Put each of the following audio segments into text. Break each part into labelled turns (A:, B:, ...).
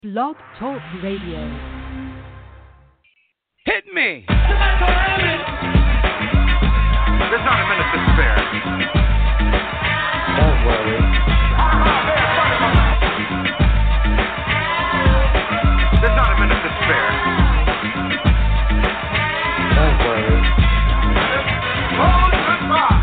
A: Blog Talk Radio.
B: Hit me!
C: There's not a minute to spare.
D: Don't worry.
C: There's not a minute to spare.
D: Don't worry.
C: Hold goodbye.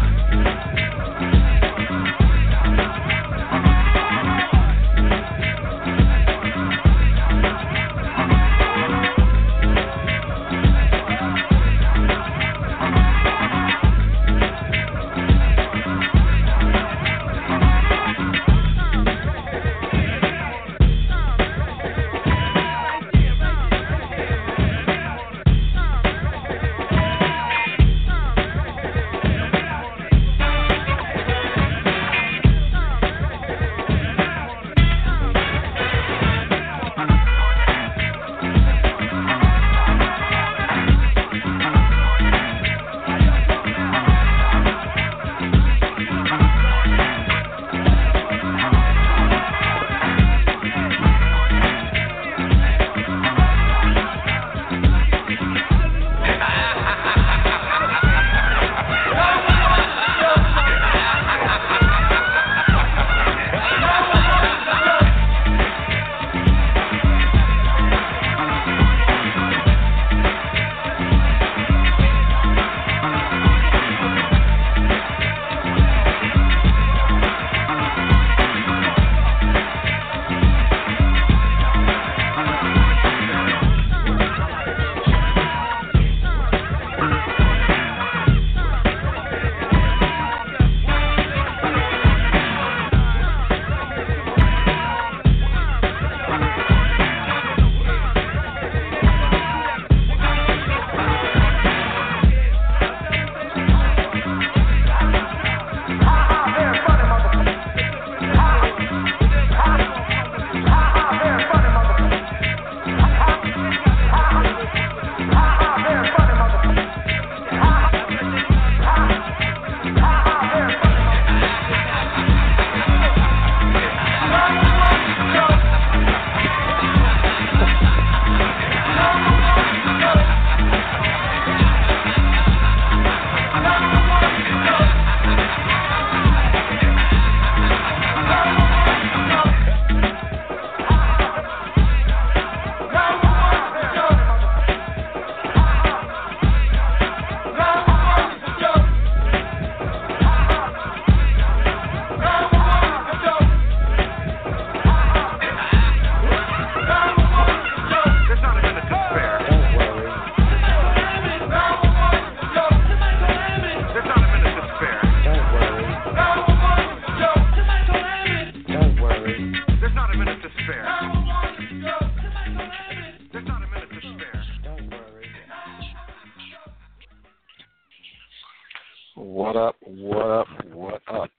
D: What up?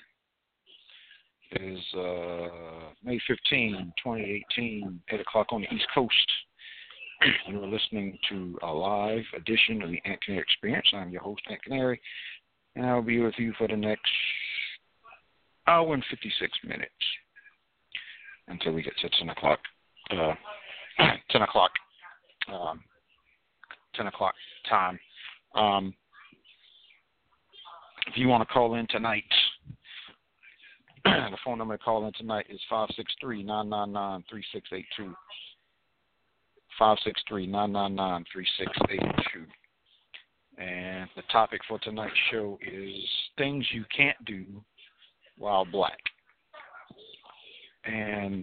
D: It is May 15, 2018, 8 o'clock on the East Coast. You're listening to a live edition of the Ant Canary Experience. I'm your host, Ant Canary, and I'll be with you for the next hour and 56 minutes until we get to 10 o'clock. 10 o'clock. 10 o'clock time. If you want to call in tonight, the phone number to call in tonight is 563-999-3682. 563-999-3682. And the topic for tonight's show is things you can't do while black. And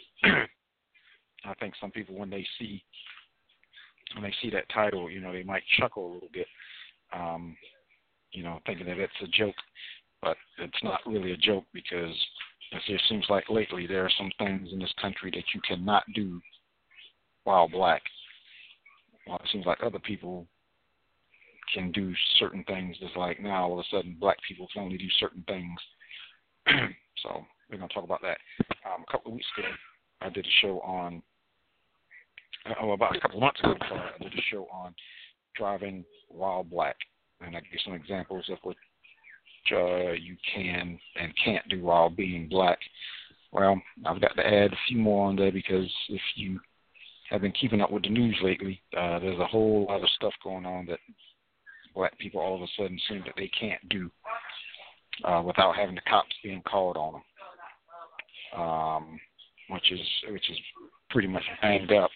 D: I think some people, when they see that title, they might chuckle a little bit, thinking that it's a joke. But it's not really a joke, because it just seems like lately there are some things in this country that you cannot do while black. Well, it seems like other people can do certain things. It's like now all of a sudden black people can only do certain things. So we're going to talk about that. A couple of weeks ago, I did a show on, about a couple of months ago, I did a show on driving while black. And I gave some examples of what you can and can't do while being black. Well, I've got to add a few more on there because if you have been keeping up with the news lately, there's a whole lot of stuff going on that black people all of a sudden seem that they can't do without having the cops being called on them, which is pretty much banged up.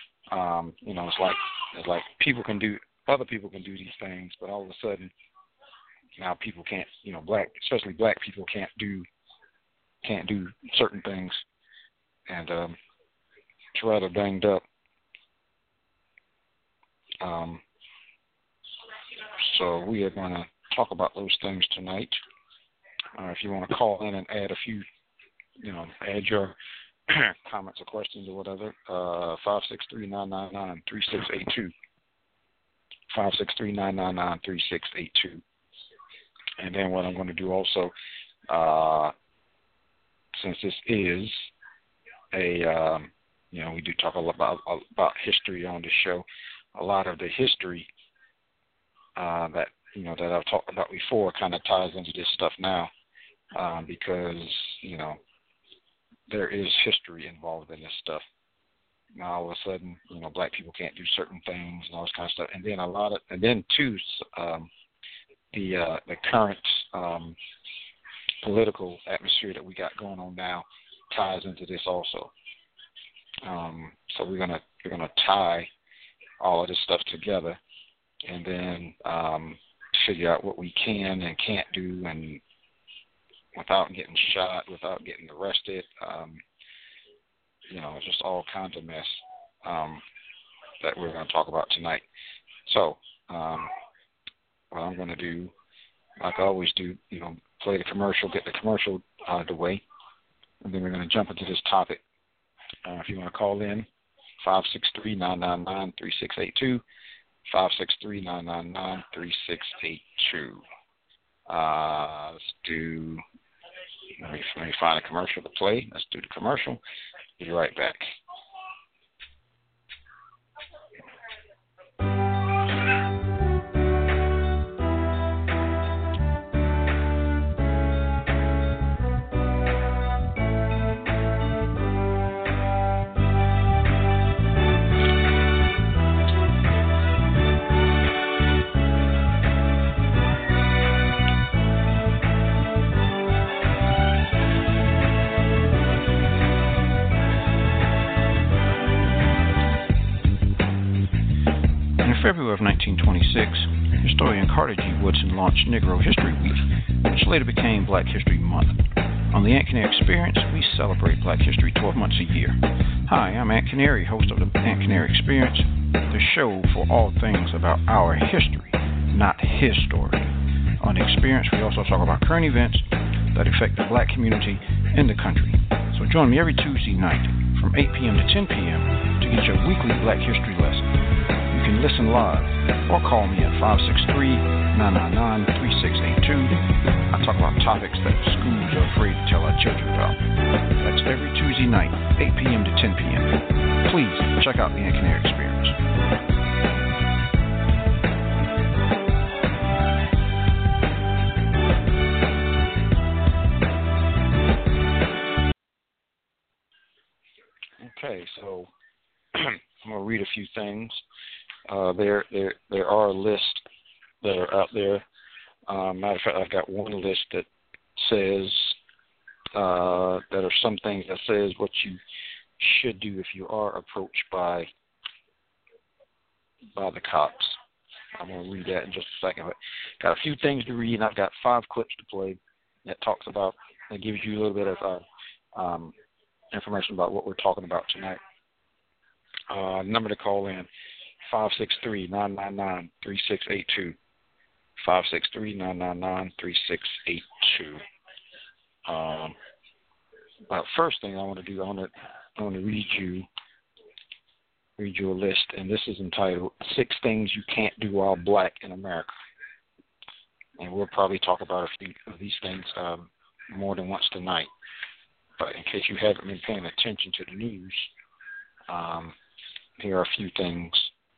D: It's like other people can do these things, but all of a sudden now people can't. Especially black people can't do certain things, and it's rather banged up. So we are going to talk about those things tonight. If you want to call in and add a few, add your comments or questions or whatever, 563-999-3682. 563-999-3682. And then what I'm going to do also, since this is we do talk a lot about history on this show. A lot of the history that I've talked about before kind of ties into this stuff now, because there is history involved in this stuff. Now all of a sudden, black people can't do certain things and all this kind of stuff, and then the current political atmosphere that we got going on now ties into this also. So we're gonna tie all of this stuff together, and then figure out what we can and can't do, and without getting shot, without getting arrested, just all kinds of mess that we're going to talk about tonight. So what I'm going to do, like I always do, play the commercial, get the commercial out of the way, and then we're going to jump into this topic. If you want to call in, 563-999-3682, 563-999-3682. Let me find a commercial to play. Let's do the commercial. Be right back. February of 1926, historian Carter G. Woodson launched Negro History Week, which later became Black History Month. On the Ant Canary Experience, we celebrate Black History 12 months a year. Hi, I'm Ant Canary, host of the Ant Canary Experience, the show for all things about our history, not his story. On the Experience, we also talk about current events that affect the black community in the country. So join me every Tuesday night from 8 p.m. to 10 p.m. to get your weekly Black History lesson. You can listen live or call me at 563-999-3682. I talk about topics that schools are afraid to tell our children about. That's every Tuesday night, 8 p.m. to 10 p.m. Please check out the Ant Canary Experience. Okay, so I'm going to read a few things. There are lists that are out there. Matter of fact, I've got one list that says that are some things that says what you should do if you are approached by the cops. I'm going to read that in just a second. But got a few things to read, and I've got 5 clips to play that gives you a little bit of information about what we're talking about tonight. Number to call in, 563-999-3682. 563-999-3682. First thing I want to do, I want to read you a list, and this is entitled 6 Things You Can't Do While Black in America. And we'll probably talk about a few of these things more than once tonight. But in case you haven't been paying attention to the news, here are a few things.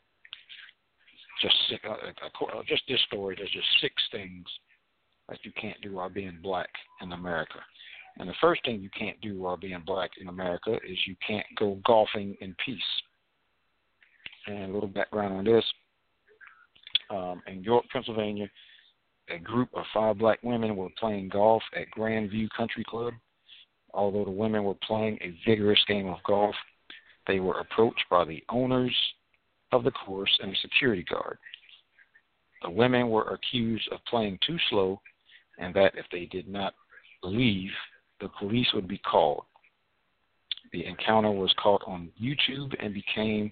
D: Just this story, there's just 6 things that you can't do while being black in America. And the first thing you can't do while being black in America is you can't go golfing in peace. And a little background on this. In York, Pennsylvania, a group of 5 black women were playing golf at Grandview Country Club. Although the women were playing a vigorous game of golf, they were approached by the owners of the course and a security guard. The women were accused of playing too slow and that if they did not leave, the police would be called. The encounter was caught on YouTube and became,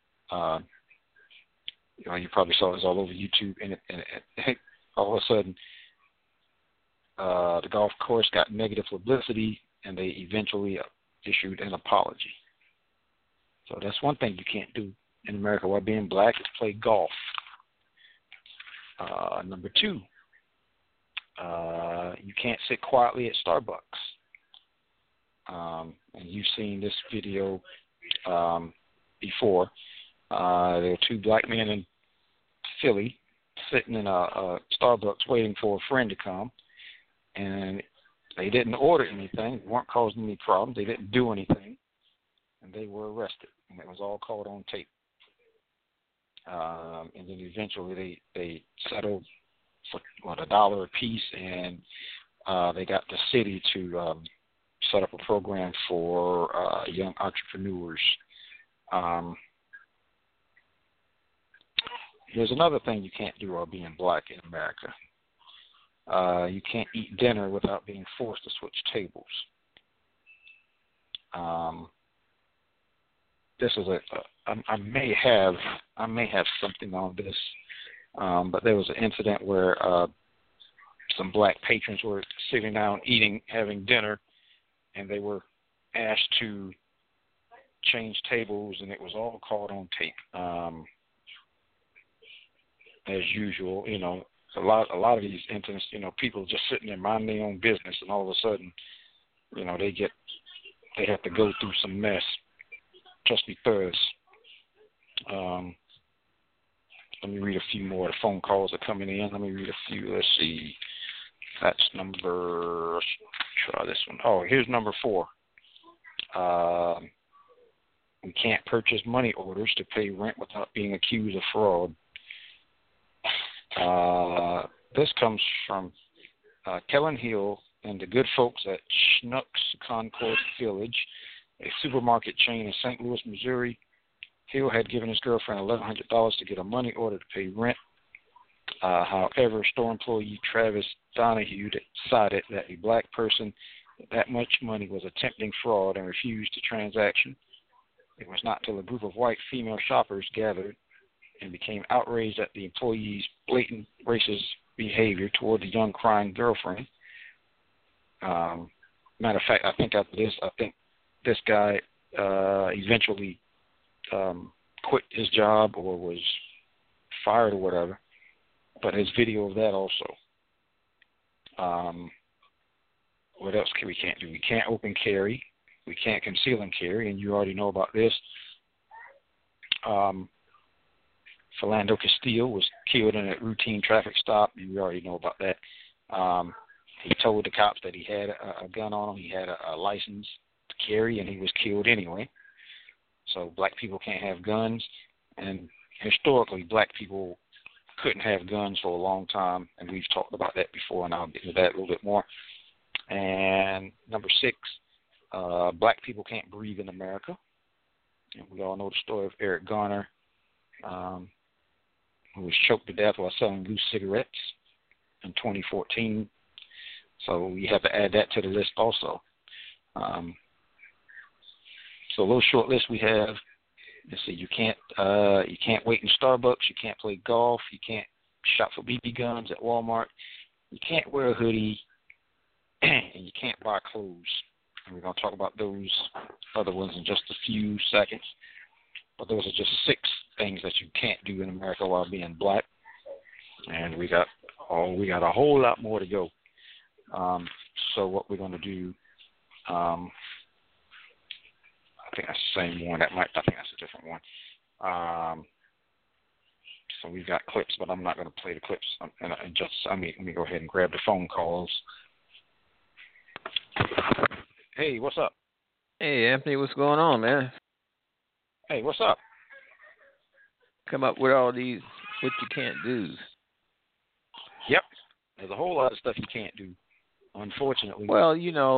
D: you probably saw this all over YouTube, and all of a sudden, the golf course got negative publicity, and they eventually issued an apology. So that's one thing you can't do in America while being black is play golf. Number 2, you can't sit quietly at Starbucks. And you've seen this video before. There were 2 black men in Philly sitting in a Starbucks waiting for a friend to come, and they didn't order anything. They weren't causing any problems. They didn't do anything, and they were arrested, and it was all caught on tape. And then eventually they settled for $1 a piece, and they got the city to set up a program for young entrepreneurs. Here's another thing you can't do while being black in America. You can't eat dinner without being forced to switch tables. This is I may have something on this, but there was an incident where some black patrons were sitting down having dinner, and they were asked to change tables, and it was all caught on tape. As usual, a lot of these incidents, people just sitting there minding their own business, and all of a sudden, they have to go through some mess just because. Let me read a few more. The phone calls are coming in. Let me read a few. Let's see. That's number. Try this one. Oh, here's number 4. We can't purchase money orders to pay rent without being accused of fraud. This comes from Kellen Hill and the good folks at Schnucks Concord Village, a supermarket chain in St. Louis, Missouri. Hill had given his girlfriend $1,100 to get a money order to pay rent. However, store employee Travis Donahue decided that a black person with that much money was attempting fraud and refused the transaction. It was not until a group of white female shoppers gathered and became outraged at the employee's blatant racist behavior toward the young crying girlfriend. Matter of fact, I think this guy eventually quit his job or was fired or whatever. But there's video of that also. What else we can't do? We can't open carry. We can't conceal and carry, and you already know about this. Philando Castile was killed in a routine traffic stop. You already know about that. He told the cops that he had a gun on him. He had a license to carry, and he was killed anyway. So black people can't have guns, and historically black people couldn't have guns for a long time, and we've talked about that before, and I'll get into that a little bit more. And number 6, black people can't breathe in America. And we all know the story of Eric Garner, who was choked to death while selling loose cigarettes in 2014. So we have to add that to the list also. So a little short list we have. Let's see, you can't wait in Starbucks, you can't play golf, you can't shop for BB guns at Walmart, you can't wear a hoodie, and you can't buy clothes. And we're going to talk about those other ones in just a few seconds. But those are just 6 things that you can't do in America while being black. And we got a whole lot more to go. So what we're going to do, I think that's the same one. I think that's a different one. So we've got clips, but I'm not going to play the clips. Let me go ahead and grab the phone calls. Hey, what's up?
B: Hey, Anthony, what's going on, man?
D: Hey, what's up?
B: Come up with all these what you can't do.
D: Yep. There's a whole lot of stuff you can't do, unfortunately.
B: Well,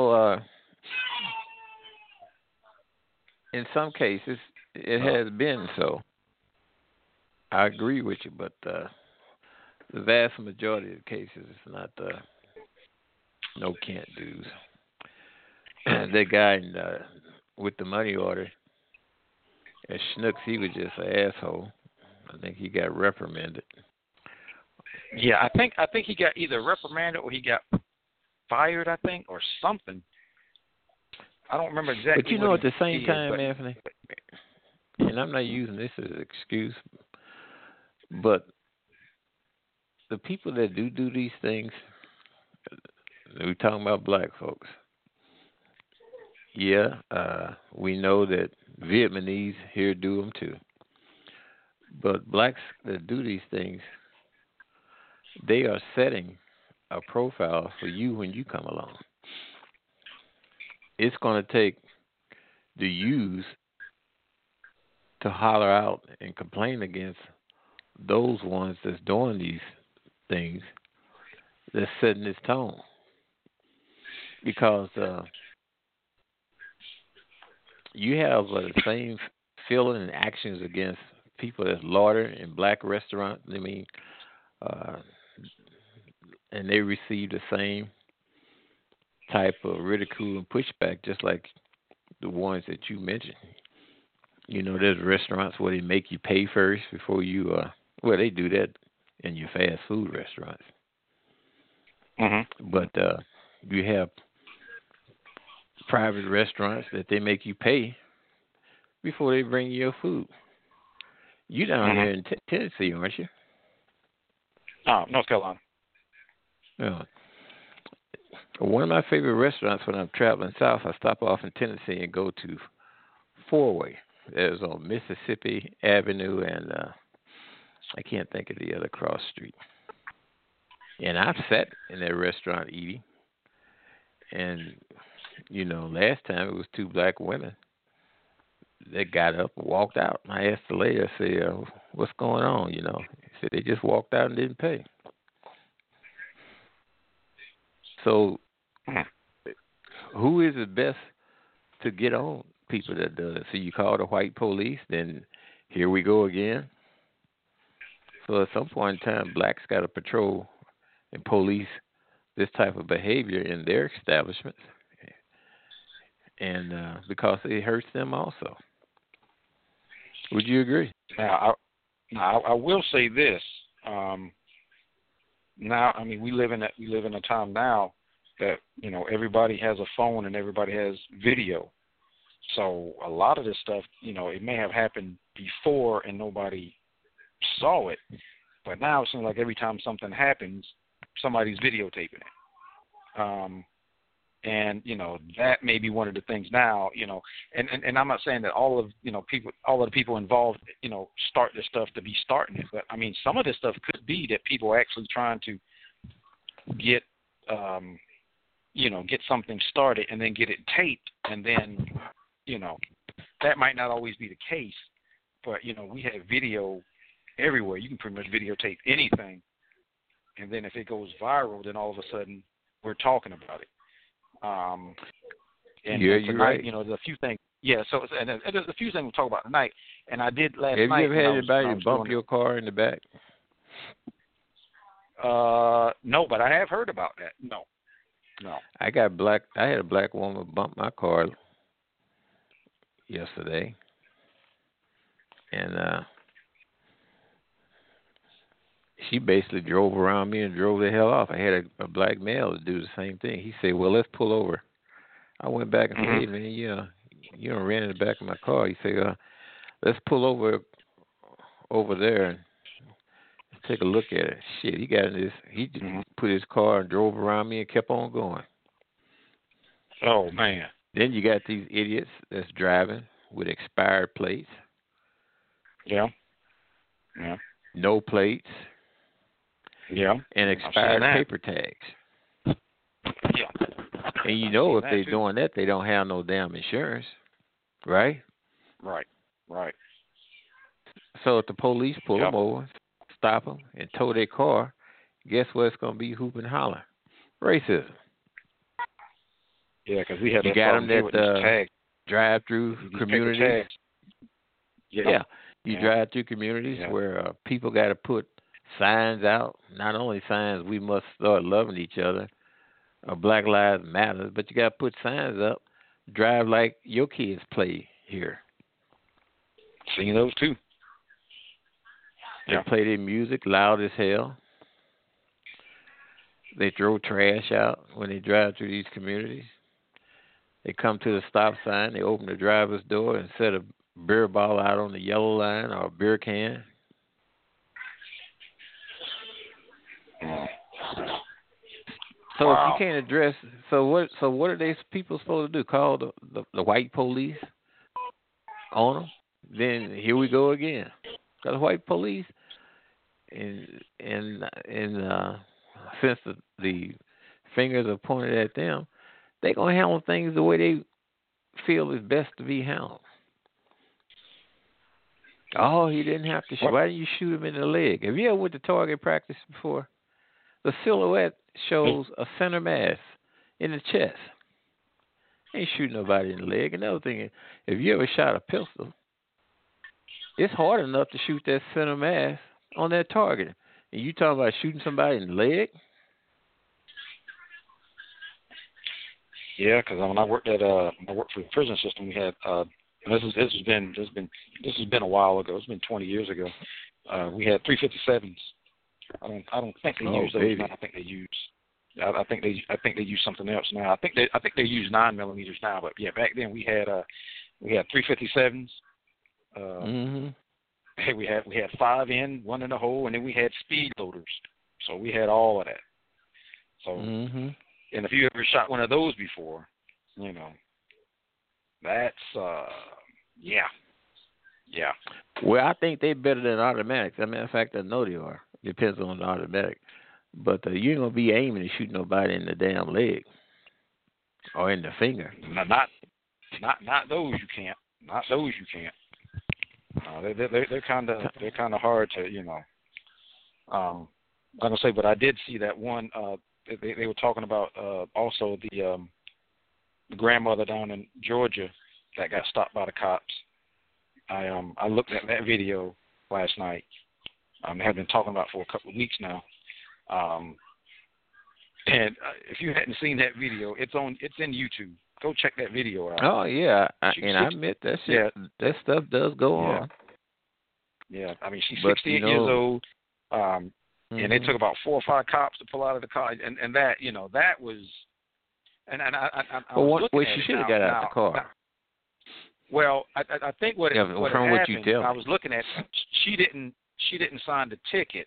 B: in some cases, it has been so. I agree with you, but the vast majority of the cases, it's not no can't do's. That guy with the money order, at Schnooks, he was just an asshole. I think he got reprimanded.
D: Yeah, I think he got either reprimanded or he got fired, I think, or something. I don't remember exactly.
B: But at the same time, Anthony, and I'm not using this as an excuse, but the people that do these things, we're talking about black folks. Yeah, we know that Vietnamese here do them too. But blacks that do these things, they are setting a profile for you when you come along. It's going to take the yous to holler out and complain against those ones that's doing these things, that's setting this tone. Because you have the same feeling and actions against people that's lauder in black restaurants. I mean, and they receive the same type of ridicule and pushback, just like the ones that you mentioned. There's restaurants where they make you pay first before you. Well, they do that in your fast food restaurants.
D: Mm-hmm.
B: But you have private restaurants that they make you pay before they bring you your food. You down there in Tennessee, aren't you?
D: Oh, North Carolina.
B: Yeah. One of my favorite restaurants when I'm traveling south, I stop off in Tennessee and go to Four-Way. There's on Mississippi Avenue and I can't think of the other cross street. And I've sat in that restaurant eating. And, last time it was two black women that got up and walked out. I asked the lady, I said, what's going on, He said they just walked out and didn't pay. So who is it best to get on people that do it? So you call the white police, then here we go again. So at some point in time, blacks got to patrol and police this type of behavior in their establishments, and because it hurts them also. Would you agree?
D: Now, I will say this. Now, I mean, we live in a time now that everybody has a phone and everybody has video. So a lot of this stuff, it may have happened before and nobody saw it, but now it seems like every time something happens, somebody's videotaping it. And that may be one of the things now, and I'm not saying that all of the people involved, start this stuff to be starting it, but I mean, some of this stuff could be that people are actually trying to get get something started and then get it taped, and then that might not always be the case, but we have video everywhere. You can pretty much videotape anything, and then if it goes viral, then all of a sudden we're talking about it. And
B: yeah,
D: tonight,
B: you're right.
D: There's a few things. Yeah, so and there's a few things we'll talk about tonight. And I did last
B: night.
D: Have
B: you ever had anybody bump your car in the back?
D: No, but I have heard about that. No.
B: I had a black woman bump my car yesterday, and she basically drove around me and drove the hell off. I had a black male to do the same thing. He said, well, let's pull over. I went back and said, hey, man, you ran in the back of my car. He said, let's pull over there and take a look at it. Shit, he got in this. He just put his car and drove around me and kept on going.
D: Oh, man.
B: Then you got these idiots that's driving with expired plates.
D: Yeah.
B: No plates.
D: Yeah.
B: And expired paper tags.
D: Yeah.
B: And you know if
D: that
B: they're
D: too.
B: doing that, they don't have no damn insurance, right?
D: Right.
B: So if the police pull
D: Yep.
B: them over, stop them, and tow their car, guess what? It's going to be hoop and holler. Racism.
D: Yeah, because we had
B: You
D: that
B: got
D: problem
B: them
D: here with these
B: that
D: tags.
B: drive-through
D: These paper
B: communities.
D: tags.
B: Yeah. You
D: Yeah.
B: drive through communities
D: Yeah.
B: where people got to put signs out. Not only signs, we must start loving each other, or Black Lives Matter, but you got to put signs up. Drive like your kids play here.
D: Seen those too.
B: They
D: Yeah.
B: play their music loud as hell. They throw trash out when they drive through these communities. They come to the stop sign. They open the driver's door and set a beer bottle out on the yellow line or a beer can. So
D: Wow.
B: if you can't address, so what are they people supposed to do? Call the white police on them? Then here we go again. Because the white police, and since the fingers are pointed at them, they're gonna handle things the way they feel is best to be handled. Oh, he didn't have to shoot. Why didn't you shoot him in the leg? Have you ever went to target practice before? The silhouette shows a center mass in the chest. Ain't shooting nobody in the leg. Another thing is, if you ever shot a pistol, it's hard enough to shoot that center mass on that target. And you talking about shooting somebody in the leg?
D: Yeah, because when I worked for the prison system, we had and this has been a while ago. It's been 20 years ago. We had 357s. I don't think they use those now. I think they use something else now. I think they use 9mm now. But yeah, back then we had 357s. We had 5 in, 1 in the hole, and then we had speed loaders. So we had all of that. So and if you ever shot one of those before, you know, that's yeah.
B: Well, I think they're better than automatics. As a matter of fact, I know they are. Depends on the automatic. But you ain't gonna be aiming to shoot nobody in the damn leg or in the finger.
D: Not those you can't. Not those you can't. They're kind of hard to, you know. I'm gonna say, but I did see that one. They were talking about also the grandmother down in Georgia that got stopped by the cops. I looked at that video last night. They have been talking about it for a couple of weeks now. And if you hadn't seen that video, it's in YouTube. Go check that video out.
B: Oh yeah, I admit that shit. Yeah. That stuff does go on.
D: Yeah, I mean she's 68 years old, and they took about 4 or 5 cops to pull out of the car, and that, you know, that was, and
B: she should have got out of the car.
D: Well, I think what
B: from what
D: happened,
B: you tell me.
D: I was looking at, she didn't sign the ticket,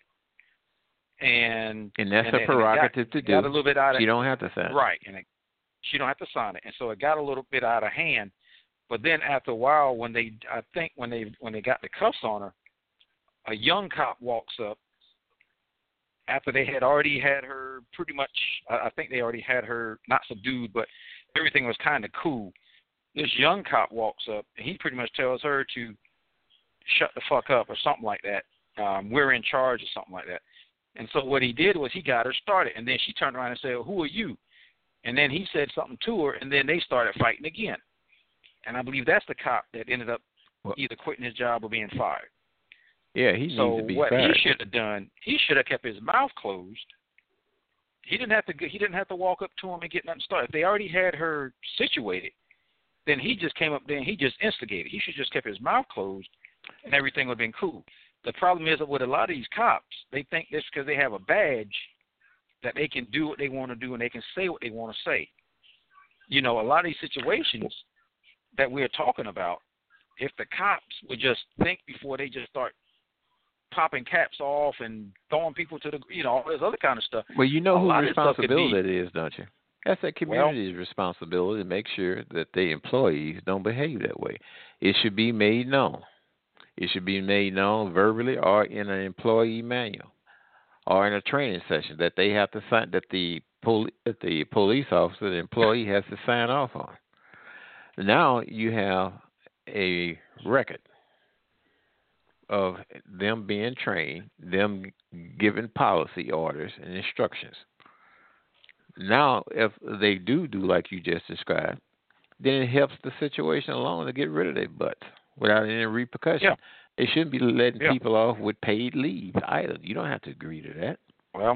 D: and
B: that's her prerogative to do.
D: Got a little bit out of,
B: she don't have to sign it.
D: Right, and she don't have to sign it, and so it got a little bit out of hand. But then after a while, when they got the cuffs on her, a young cop walks up after they had already had her pretty much. I think they already had her not subdued, but everything was kind of cool. This young cop walks up, and he pretty much tells her to shut the fuck up or something like that. We're in charge or something like that. And so what he did was he got her started, and then she turned around and said, "Who are you?" And then he said something to her, and then they started fighting again. And I believe that's the cop that ended up either quitting his job or being fired.
B: Yeah, he needs to be fired. So what
D: he should have done, he should have kept his mouth closed. He didn't have to walk up to him and get nothing started. If they already had her situated, then he just came up there and he just instigated. He should just kept his mouth closed, and everything would have been cool. The problem is that with a lot of these cops, they think this because they have a badge that they can do what they want to do and they can say what they want to say. You know, a lot of these situations that we're talking about, if the cops would just think before they just start popping caps off and throwing people to the, you know, all this other kind of stuff.
B: Well, you know whose responsibility it is, don't you? That's that community's responsibility to make sure that the employees don't behave that way. It should be made known. It should be made known verbally or in an employee manual or in a training session that they have to sign, that the the police officer, the employee has to sign off on. Now you have a record of them being trained, them giving policy orders and instructions. Now, if they do like you just described, then it helps the situation along to get rid of their butts without any repercussion.
D: Yeah.
B: They shouldn't be letting
D: Yeah.
B: people off with paid leave either. You don't have to agree to that.
D: Well,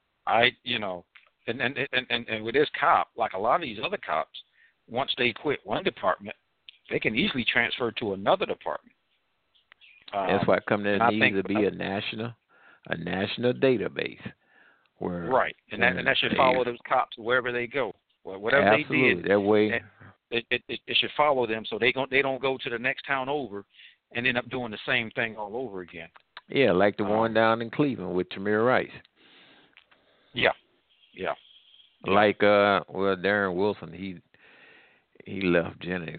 D: and with this cop, like a lot of these other cops, once they quit one department, they can easily transfer to another department.
B: That's why there needs to be
D: a
B: a national database where
D: right, and that should follow those cops wherever they go. Whatever
B: absolutely.
D: they did,
B: that way
D: it should follow them, so they don't go to the next town over and end up doing the same thing all over again.
B: Yeah, like the one down in Cleveland with Tamir Rice.
D: Yeah.
B: Like Darren Wilson, he left Jennings.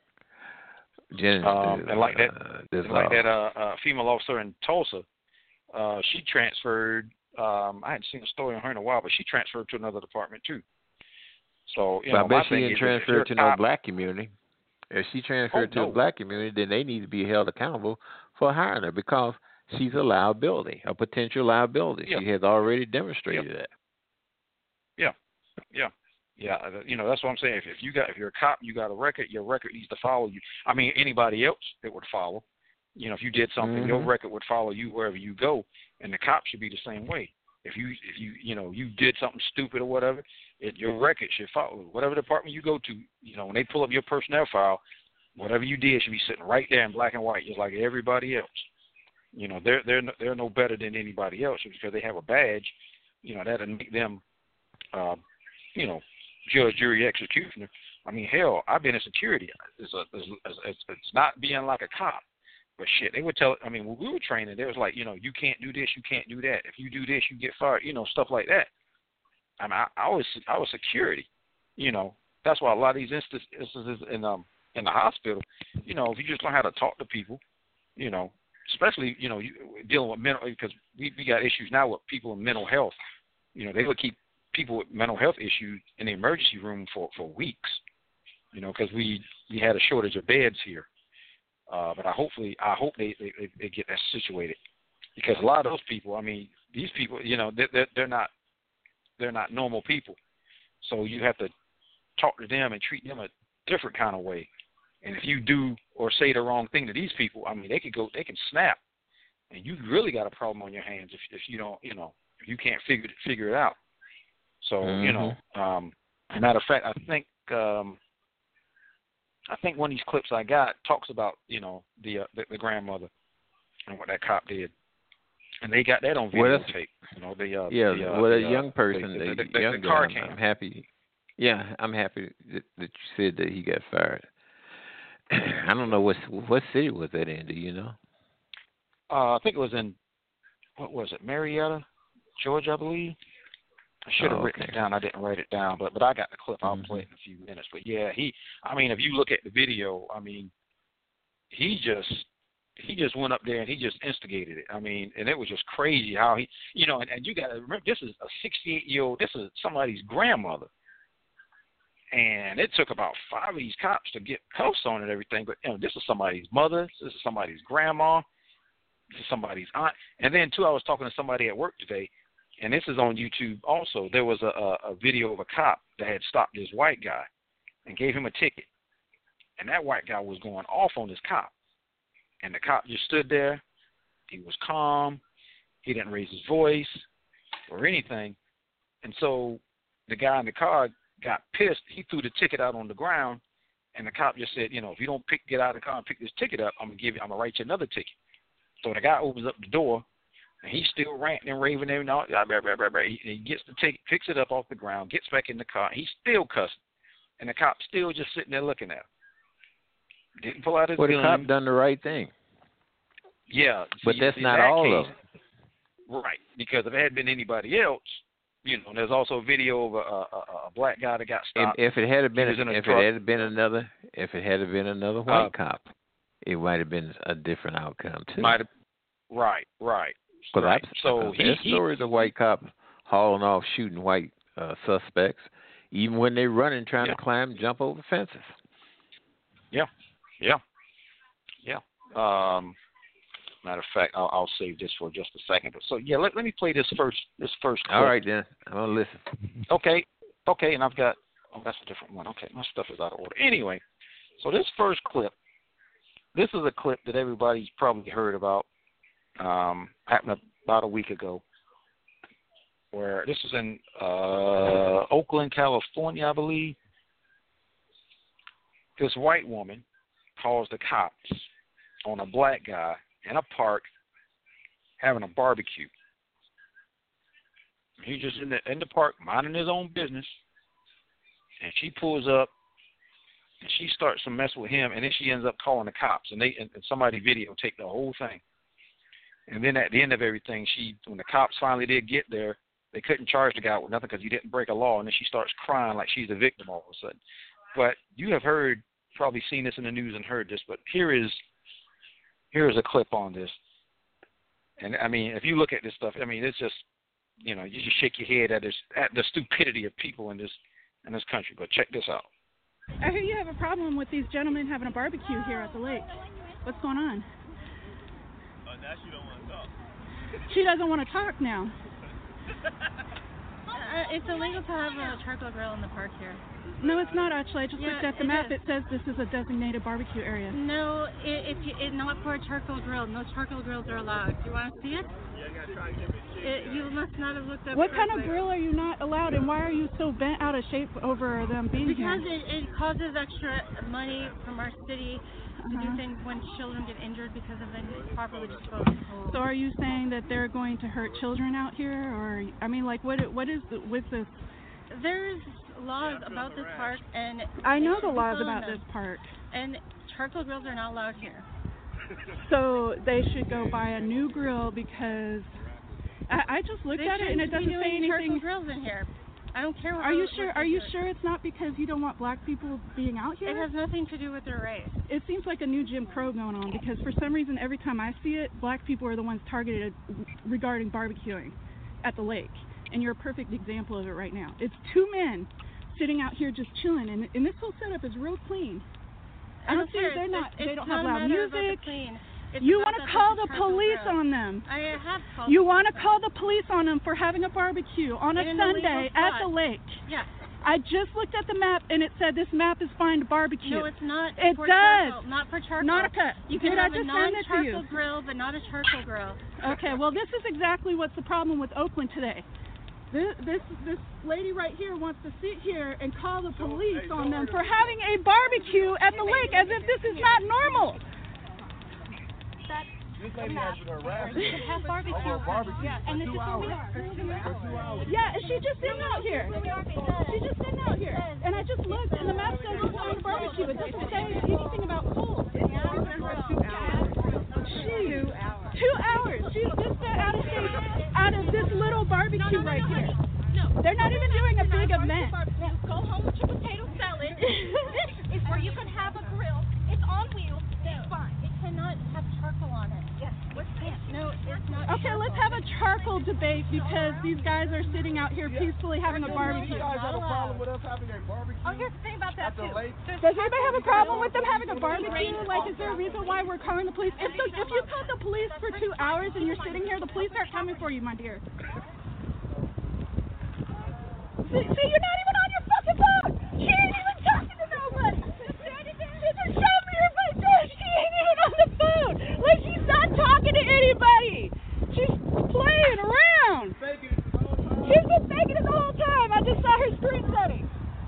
D: And like that female officer in Tulsa, she transferred. I hadn't seen a story on her in a while, but she transferred to another department too. So
B: I bet she didn't transfer to no black community. If she transferred to a black community, then they need to be held accountable for hiring her because she's a liability, a potential liability.
D: Yeah.
B: She has already demonstrated that.
D: Yeah. That's what I'm saying. If you're a cop, you got a record. Your record needs to follow you. I mean, anybody else it would follow. If you did something, your record would follow you wherever you go, and the cop should be the same way. If you did something stupid or whatever, your record should follow whatever department you go to. When they pull up your personnel file, whatever you did should be sitting right there in black and white, just like everybody else. They're no better than anybody else because they have a badge. That'll make them, judge, jury, executioner. I mean, hell, I've been in security. It's not being like a cop. But shit, they would tell. I mean, when we were training, there was like, you can't do this, you can't do that. If you do this, you get fired. Stuff like that. I mean, I was security. That's why a lot of these instances in the hospital. If you just learn how to talk to people, especially you dealing with mental, because we got issues now with people in mental health. They would keep people with mental health issues in the emergency room for weeks. Because we had a shortage of beds here. But I hope they get that situated, because a lot of those people, I mean, these people, they're not normal people, so you have to talk to them and treat them a different kind of way. And if you do or say the wrong thing to these people, I mean, they can snap, and you really got a problem on your hands if you don't, if you can't figure it out. So matter of fact, I think one of these clips I got talks about, the grandmother and what that cop did, and they got that on videotape.
B: A young person, the young
D: car
B: guy.
D: cam.
B: I'm happy. Yeah, I'm happy that you said that he got fired. I don't know what city was that in. Do you know?
D: I think it was in, what was it, Marietta, Georgia, I believe. I should have written it down. I didn't write it down, but I got the clip. I'll play it in a few minutes. But yeah, if you look at the video, I mean, he just went up there and he just instigated it. I mean, and it was just crazy how he, and you got to remember, this is a 68-year-old. This is somebody's grandmother, and it took about 5 of these cops to get cuffs on and everything. But this is somebody's mother. This is somebody's grandma. This is somebody's aunt. And then too, I was talking to somebody at work today. And this is on YouTube also. There was a video of a cop that had stopped this white guy and gave him a ticket. And that white guy was going off on this cop. And the cop just stood there. He was calm. He didn't raise his voice or anything. And so the guy in the car got pissed. He threw the ticket out on the ground. And the cop just said, if you don't get out of the car and pick this ticket up, I'm gonna write you another ticket. So the guy opens up the door. And he's still ranting and raving and all. He gets the ticket, picks it up off the ground, gets back in the car. And he's still cussing, and the cop's still just sitting there looking at him. Didn't pull out his gun.
B: Well, the cop done the right thing.
D: Yeah,
B: but that's not all of them.
D: Right, because if it had been anybody else, there's also a video of a black guy that got stopped.
B: If it had been another white cop, it might have been a different outcome too.
D: Right.
B: But
D: So
B: there's stories of white cops hauling off, shooting white suspects, even when they're running, trying to climb, jump over fences.
D: Yeah. Matter of fact, I'll save this for just a second. So yeah, let me play this first clip.
B: All right, then. I'm gonna listen.
D: Okay, and I've got that's a different one. Okay, my stuff is out of order. Anyway, so this first clip, this is a clip that everybody's probably heard about. Happened about a week ago, where this is in Oakland, California, I believe. This white woman calls the cops on a black guy in a park having a barbecue. He's just in the park minding his own business, and she pulls up and she starts to mess with him, and then she ends up calling the cops, and somebody videotaped the whole thing. And then at the end of everything, when the cops finally did get there, they couldn't charge the guy with nothing because he didn't break a law, and then she starts crying like she's the victim all of a sudden. But you have probably seen this in the news and heard this, but here is a clip on this. And I mean, if you look at this stuff, I mean, it's just, you just shake your head at the stupidity of people in this country. But check this out.
E: I hear you have a problem with these gentlemen having a barbecue here at the lake. What's going on?
F: Now she don't want to talk.
E: She doesn't want to talk now.
G: It's illegal to have a charcoal grill in the park here.
E: No, it's not actually. I just looked at the map. It says this is a designated barbecue area.
G: No, it's not for a charcoal grill. No charcoal grills are allowed. Do you want to see it?
F: Yeah, I gotta try to give it.
G: You must not have looked up.
E: What kind of grill are you not allowed, and why are you so bent out of shape over them being here?
G: Because it causes extra money from our city to do things when children get injured because of improperly disposed of.
E: So are you saying that they're going to hurt children out here, or I mean, like, what is with this?
G: There's laws about this park, and
E: I know the laws about this park.
G: And charcoal grills are not allowed here.
E: So they should go buy a new grill because I just looked at it and it doesn't say anything.
G: Charcoal grills in here. I don't care.
E: Are you sure? Are you sure it's not because you don't want black people being out here?
G: It has nothing to do with their race.
E: It seems like a new Jim Crow going on because for some reason every time I see it, black people are the ones targeted regarding barbecuing at the lake. And you're a perfect example of it right now. It's two men sitting out here just chilling, and this whole setup is real clean. I don't see they don't have loud music. You want to call the police on them.
G: I have called.
E: You want to call the police on them for having a barbecue on a Sunday at the lake.
G: Yeah.
E: I just looked at the map and it said this map is fine to barbecue.
G: No, it's not.
E: It does.
G: Charcoal, not for charcoal.
E: Not a cut.
G: You can have a
E: non-charcoal
G: grill, but not a charcoal grill.
E: Okay, well this is exactly what's the problem with Oakland today. This lady right here wants to sit here and call the police on them for having a barbecue at the lake as if this is not normal.
F: This lady has been harassed.
G: You can have barbecue.
E: Yeah, and this is where we are.
F: For 2 hours.
E: Yeah, she's just sitting out here. She's just sitting out here. And I just looked, and the map says it's fine to barbecue. It doesn't say anything about cold. 2 hours. 2 hours. She's just been out of shape out of this little barbecue right here. They're not even doing a big event.
H: Go home with your potato salad. It's where you can have a grill. It's on wheels. It's fine.
G: It cannot have charcoal on it.
H: Yes.
G: No, it's not.
E: Okay, let's have a charcoal debate because these guys are sitting out here peacefully having a barbecue.
F: You guys have a problem with us having a barbecue?
H: Oh, here's the thing about that, too.
E: Does anybody have a problem with them having a barbecue? Like, is there a reason why we're calling the police? If you call the police for 2 hours and you're sitting here, the police aren't coming for you, my dear. See, you're not even on your fucking phone. She ain't even talking to nobody. She just showed me her face. She ain't even on the phone. Like, she's not talking to anybody. She's playing around. She's been faking it the whole time. I just saw her screen setting.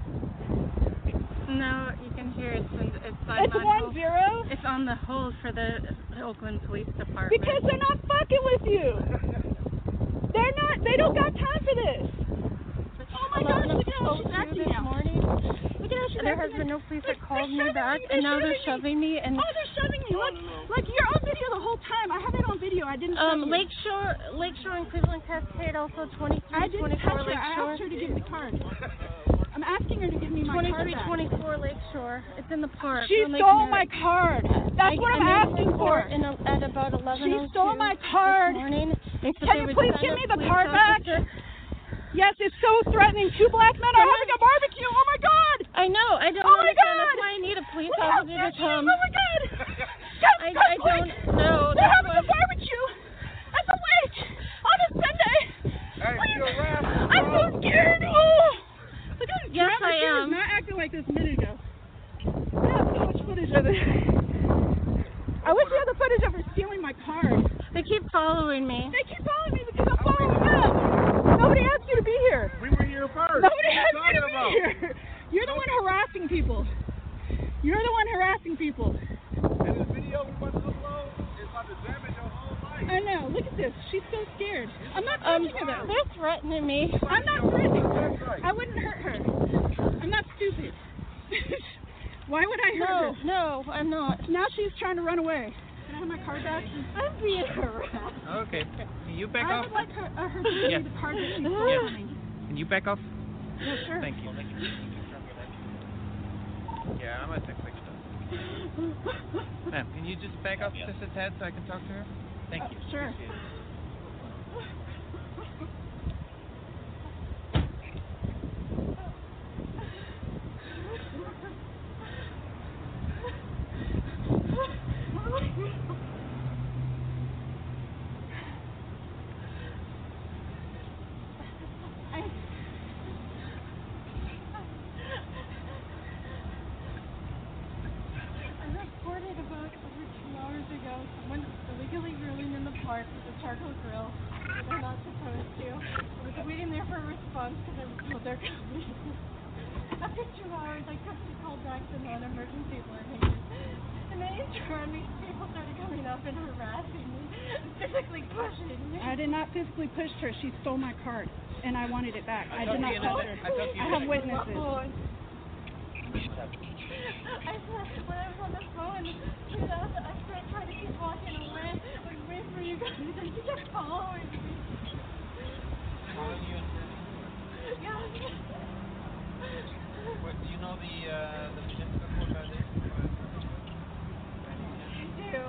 G: No, you can hear it's
E: It's 1-0.
G: It's on the hold for the Oakland Police Department.
E: Because they're not fucking with you. They're not. They don't got time for this. Oh my gosh, look at how she's acting now. Look at how she's acting.
G: There has been no police that called me back, and now they're shoving me. And
E: they're shoving me. Like you're on video the whole time. I have it on video. I didn't.
G: Lakeshore and Cleveland Cascade, also 23,
E: I didn't
G: 24
E: touch her.
G: Lakeshore.
E: I asked her to give me the card. I'm asking her to give me my card back.
G: 2324 Lakeshore. It's in the park.
E: She stole my card. That's what I'm asking for.
G: At about 11:02
E: she stole my card.
G: this morning.
E: Can you please give me the card back? Yes, it's so threatening. 2 black men are having a barbecue. Oh my God!
G: I know. I don't
E: Oh my
G: understand.
E: God!
G: That's why I need a police
E: Look how
G: officer to
E: sketchy it is.
G: come.
E: Oh my God!
G: I don't know.
E: They're
G: That's
E: having
G: why.
E: a barbecue at the lake on a Sunday.
F: Hey, you a rascal,
E: I'm so
F: bro.
E: scared. Oh. Look at this.
G: Yes,
E: grandma.
G: I
E: She was
G: am.
E: not acting like this a minute ago. I have so much footage of it. I wish we had the footage of her stealing my card.
G: They keep following me.
E: They keep following me because I'm following them. Nobody asked you to be here.
F: We were here first.
E: Nobody
F: What
E: asked
F: are
E: you
F: you
E: to be
F: talking
E: here. You're the one harassing people. You're the one harassing people.
F: about? And this video we about to upload is about to damage your whole life.
E: I know. Look at this. She's so scared. I'm not touching her though.
G: They're threatening me.
E: I'm not threatening her. I wouldn't hurt her. I'm not stupid. Why would I hurt her?
G: No, I'm not.
E: Now she's trying to run away. Can I have my card back?
G: I'm being harassed.
I: Okay. Can you back
E: I
I: off?
E: would like her to give me
I: Yes.
E: the card that she's holding me.
I: Can you back off?
E: Yeah, sure.
I: Thank you. Yeah, I'm gonna take a picture. Ma'am, can you just back off just a tad so I can talk to her? Thank you.
E: Sure.
I: Appreciate it.
G: I reported about over 2 hours ago someone illegally grilling in the park with a charcoal grill. But they're not supposed to. I was waiting there for a response because I was told they're coming. After 2 hours, I quickly called back the non-emergency warning. And then in turn, these people started coming up and harassing me, physically pushing me.
E: I did not physically push her. She stole my card, and I wanted it back. I did not push her. I have witnesses.
G: I said, when I was on the phone, I started trying to keep walking away, like, wait for you guys, and she kept following me.
I: Following you in person?
G: Yeah.
I: What, do you know the municipal court by there?
G: I do.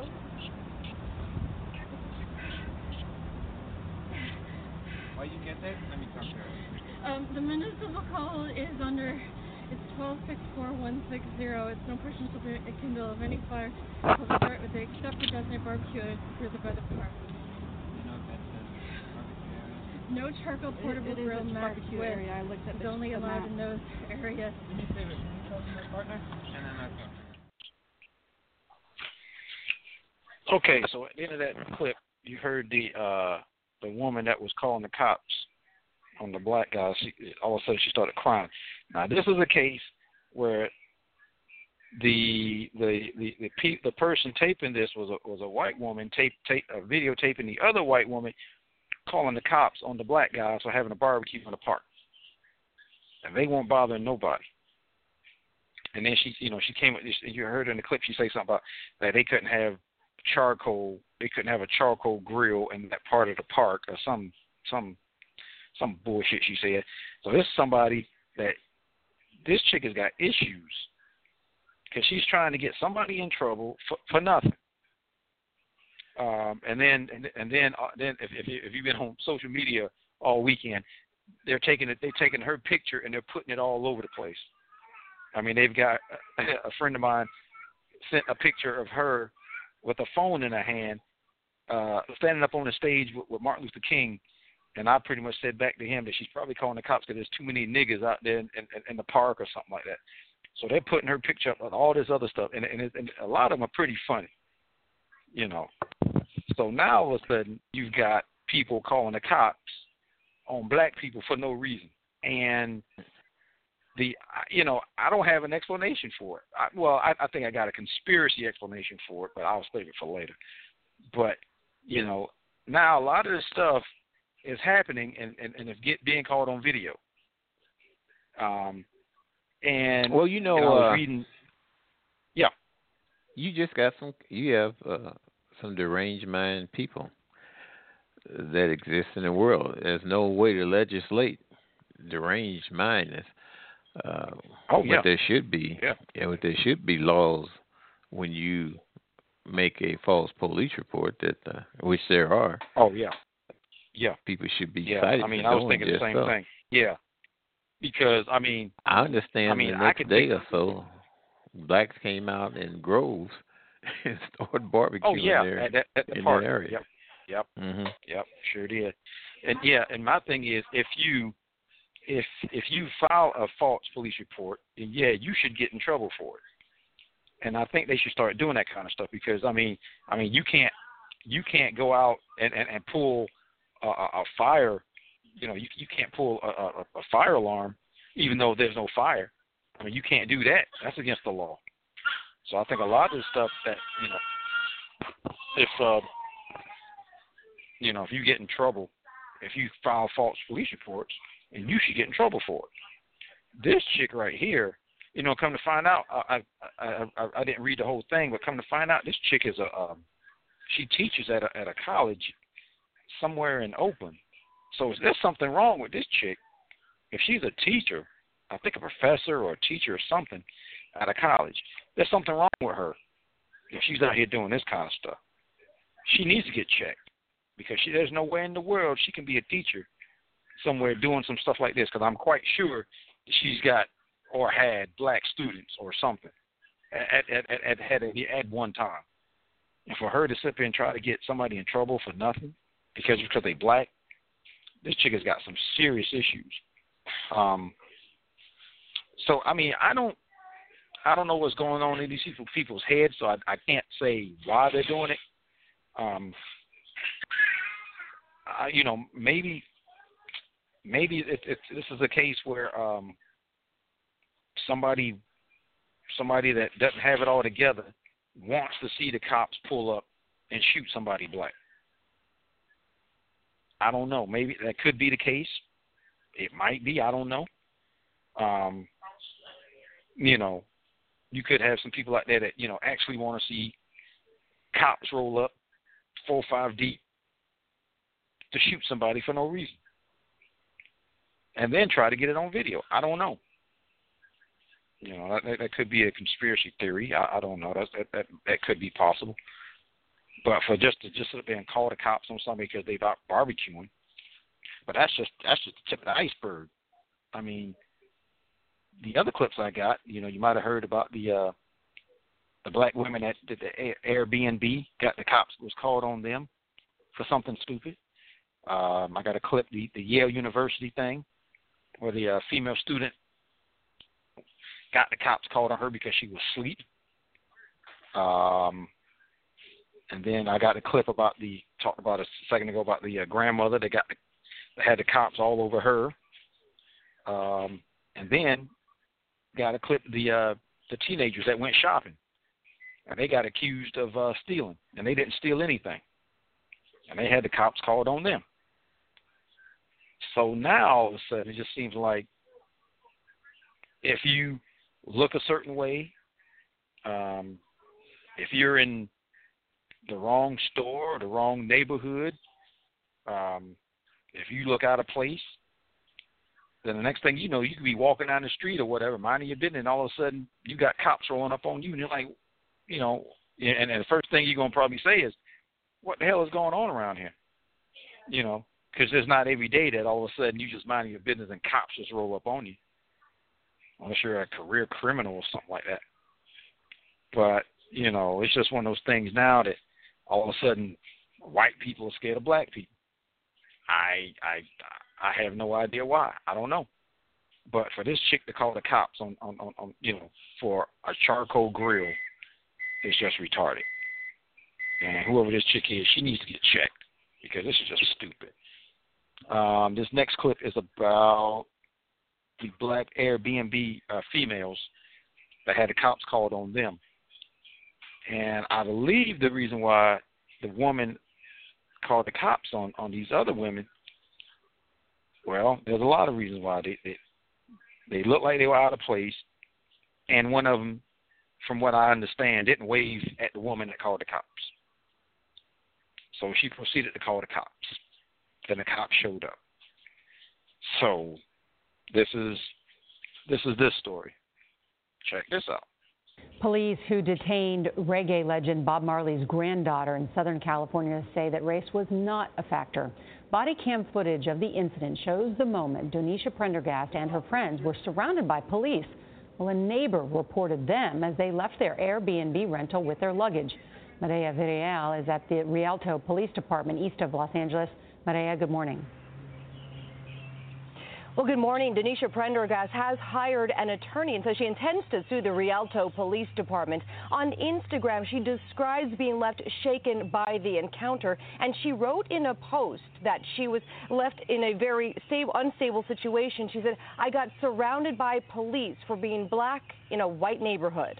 I: While you get there, let me talk to her.
G: The municipal call is under, it's 1264160. It's no person shall be kindle of any fire will start with the except for designated barbecue further by the park.
I: You know if that's a barbecue area?
G: No charcoal portable
E: It is
G: grill
E: a
G: max
E: barbecue
G: width
E: area. I looked at
G: is
E: the
G: only allowed
E: map.
G: in those areas.
I: Can you say what? Can you talk to my partner? And then I'll talk to her.
D: Okay, so at the end of that clip, you heard the woman that was calling the cops on the black guy. All of a sudden, she started crying. Now, this is a case where the person taping this was a white woman videotaping the other white woman calling the cops on the black guys for having a barbecue in the park, and they weren't bothering nobody. And then she came. You heard her in the clip. She say something about that they couldn't have charcoal. They couldn't have a charcoal grill in that part of the park, or some bullshit she said. So this is somebody that this chick has got issues because she's trying to get somebody in trouble for nothing. And then if you've been on social media all weekend, they're taking her picture and they're putting it all over the place. I mean, they've got a friend of mine sent a picture of her with a phone in her hand, standing up on the stage with Martin Luther King, and I pretty much said back to him that she's probably calling the cops because there's too many niggas out there in the park or something like that. So they're putting her picture up with all this other stuff, and a lot of them are pretty funny, you know. So now all of a sudden you've got people calling the cops on black people for no reason, and I don't have an explanation for it. I think I got a conspiracy explanation for it, but I'll save it for later. But now a lot of this stuff is happening and it's being caught on video. And
B: well,
D: I was reading. Yeah,
B: you just got you have some deranged mind people that exist in the world. There's no way to legislate deranged mindness. But there should be, but there should be laws when you make a false police report which there are.
D: Oh yeah. Yeah.
B: People should be
D: Yeah.
B: cited.
D: I mean,
B: for
D: I was
B: doing
D: thinking the
B: this
D: same
B: stuff.
D: thing. Yeah. Because I
B: understand
D: mean,
B: the
D: I
B: next
D: could
B: day
D: think.
B: or so, blacks came out in groves and started barbecuing
D: Oh yeah,
B: there
D: at the
B: in
D: park.
B: that area.
D: Yep.
B: Hmm.
D: Yep. Sure did. And yeah, and my thing is, if you file a false police report, then yeah, you should get in trouble for it. And I think they should start doing that kind of stuff because I mean, you can't go out and pull a fire. You know, you can't pull a fire alarm even though there's no fire. I mean, you can't do that. That's against the law. So I think a lot of the stuff that if you get in trouble, if you file false police reports, and you should get in trouble for it. This chick right here, come to find out, I didn't read the whole thing, but come to find out, this chick is she teaches at a college somewhere in Oakland. So there's something wrong with this chick. If she's a teacher, I think a professor or a teacher or something at a college, there's something wrong with her if she's out here doing this kind of stuff. She needs to get checked because there's no way in the world she can be a teacher somewhere doing some stuff like this because I'm quite sure she's got or had black students or something at one time. And for her to sit there and try to get somebody in trouble for nothing because they black, this chick has got some serious issues. So I mean, I don't know what's going on in these people's heads, so I can't say why they're doing it. Maybe this is a case where somebody that doesn't have it all together wants to see the cops pull up and shoot somebody black. I don't know. Maybe that could be the case. It might be. I don't know. You could have some people out there that, actually want to see cops roll up 4 or 5 deep to shoot somebody for no reason. And then try to get it on video. I don't know. That could be a conspiracy theory. I don't know. That could be possible. But for just sit up there and call the cops on somebody because they're out barbecuing, but that's just the tip of the iceberg. I mean, the other clips I got, you might have heard about the black women that did the Airbnb, got the cops was called on them for something stupid. I got a clip, the Yale University thing, where the female student got the cops called on her because she was asleep. And then I got a clip talked about a second ago about the grandmother that had the cops all over her. And then got a clip the teenagers that went shopping, and they got accused of stealing, and they didn't steal anything, and they had the cops called on them. So now all of a sudden it just seems like if you look a certain way, if you're in the wrong store or the wrong neighborhood, if you look out of place, then the next thing you know, you could be walking down the street or whatever, minding your business, and all of a sudden you got cops rolling up on you, and you're like, and the first thing you're going to probably say is, what the hell is going on around here? Because it's not every day that all of a sudden you just minding your business and cops just roll up on you, unless you're a career criminal or something like that. But, it's just one of those things now that all of a sudden white people are scared of black people. I have no idea why. I don't know. But for this chick to call the cops on for a charcoal grill is just retarded. And whoever this chick is, she needs to get checked because this is just stupid. This next clip is about the black Airbnb females that had the cops called on them. And I believe the reason why the woman called the cops on these other women, well, there's a lot of reasons why. They looked like they were out of place, and one of them, from what I understand, didn't wave at the woman that called the cops. So she proceeded to call the cops. Then the cops showed up. So this is this story. Check this out.
J: Police who detained reggae legend Bob Marley's granddaughter in Southern California say that race was not a factor. Body cam footage of the incident shows the moment Donisha Prendergast and her friends were surrounded by police. Well, a neighbor reported them as they left their Airbnb rental with their luggage. Maria Villarreal is at the Rialto Police Department east of Los Angeles. Maria, good morning.
K: Well, good morning. Donisha Prendergast has hired an attorney and says she intends to sue the Rialto Police Department. On Instagram, she describes being left shaken by the encounter, and she wrote in a post that she was left in a very unstable situation. She said, "I got surrounded by police for being black in a white neighborhood."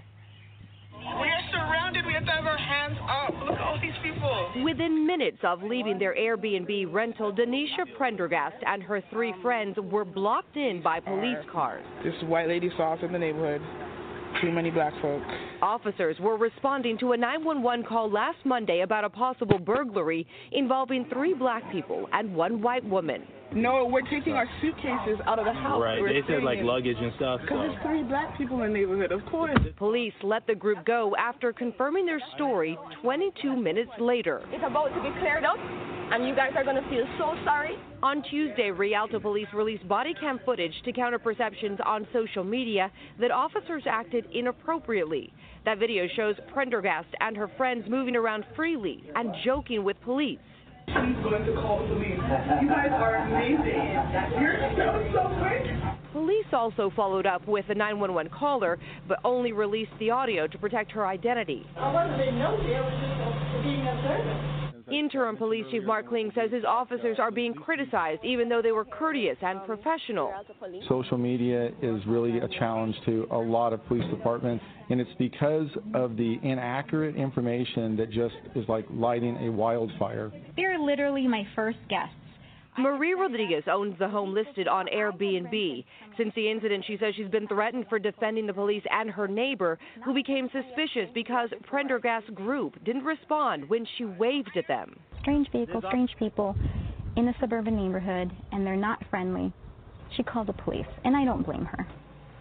L: We are surrounded. We have to have our hands up. Look at all these people.
K: Within minutes of leaving their Airbnb rental, Donisha Prendergast and her 3 friends were blocked in by police cars.
L: This white lady saw us in the neighborhood. Too many black folk.
K: Officers were responding to a 911 call last Monday about a possible burglary involving 3 black people and 1 white woman.
L: No, we're taking our suitcases out of the house.
M: Right, they said like luggage and stuff.
L: Because there's 3 black people in the neighborhood, of course.
K: Police let the group go after confirming their story 22 minutes later.
H: It's about to be cleared up, and you guys are going to feel so sorry.
K: On Tuesday, Rialto police released body cam footage to counter perceptions on social media that officers acted inappropriately. That video shows Prendergast and her friends moving around freely and joking with police.
L: She's going to call the police. You guys are amazing. You're so quick.
K: Police also followed up with a 911 caller, but only released the audio to protect her identity.
G: I wasn't being nosy, I was just being observant.
K: Interim Police Chief Mark Kling says his officers are being criticized, even though they were courteous and professional.
N: Social media is really a challenge to a lot of police departments, and it's because of the inaccurate information that just is like lighting a wildfire.
O: They're literally my first guests.
K: Marie Rodriguez owns the home listed on Airbnb. Since the incident, she says she's been threatened for defending the police and her neighbor, who became suspicious because Prendergast's group didn't respond when she waved at them.
O: Strange vehicles, strange people in a suburban neighborhood, and they're not friendly. She called the police, and I don't blame her.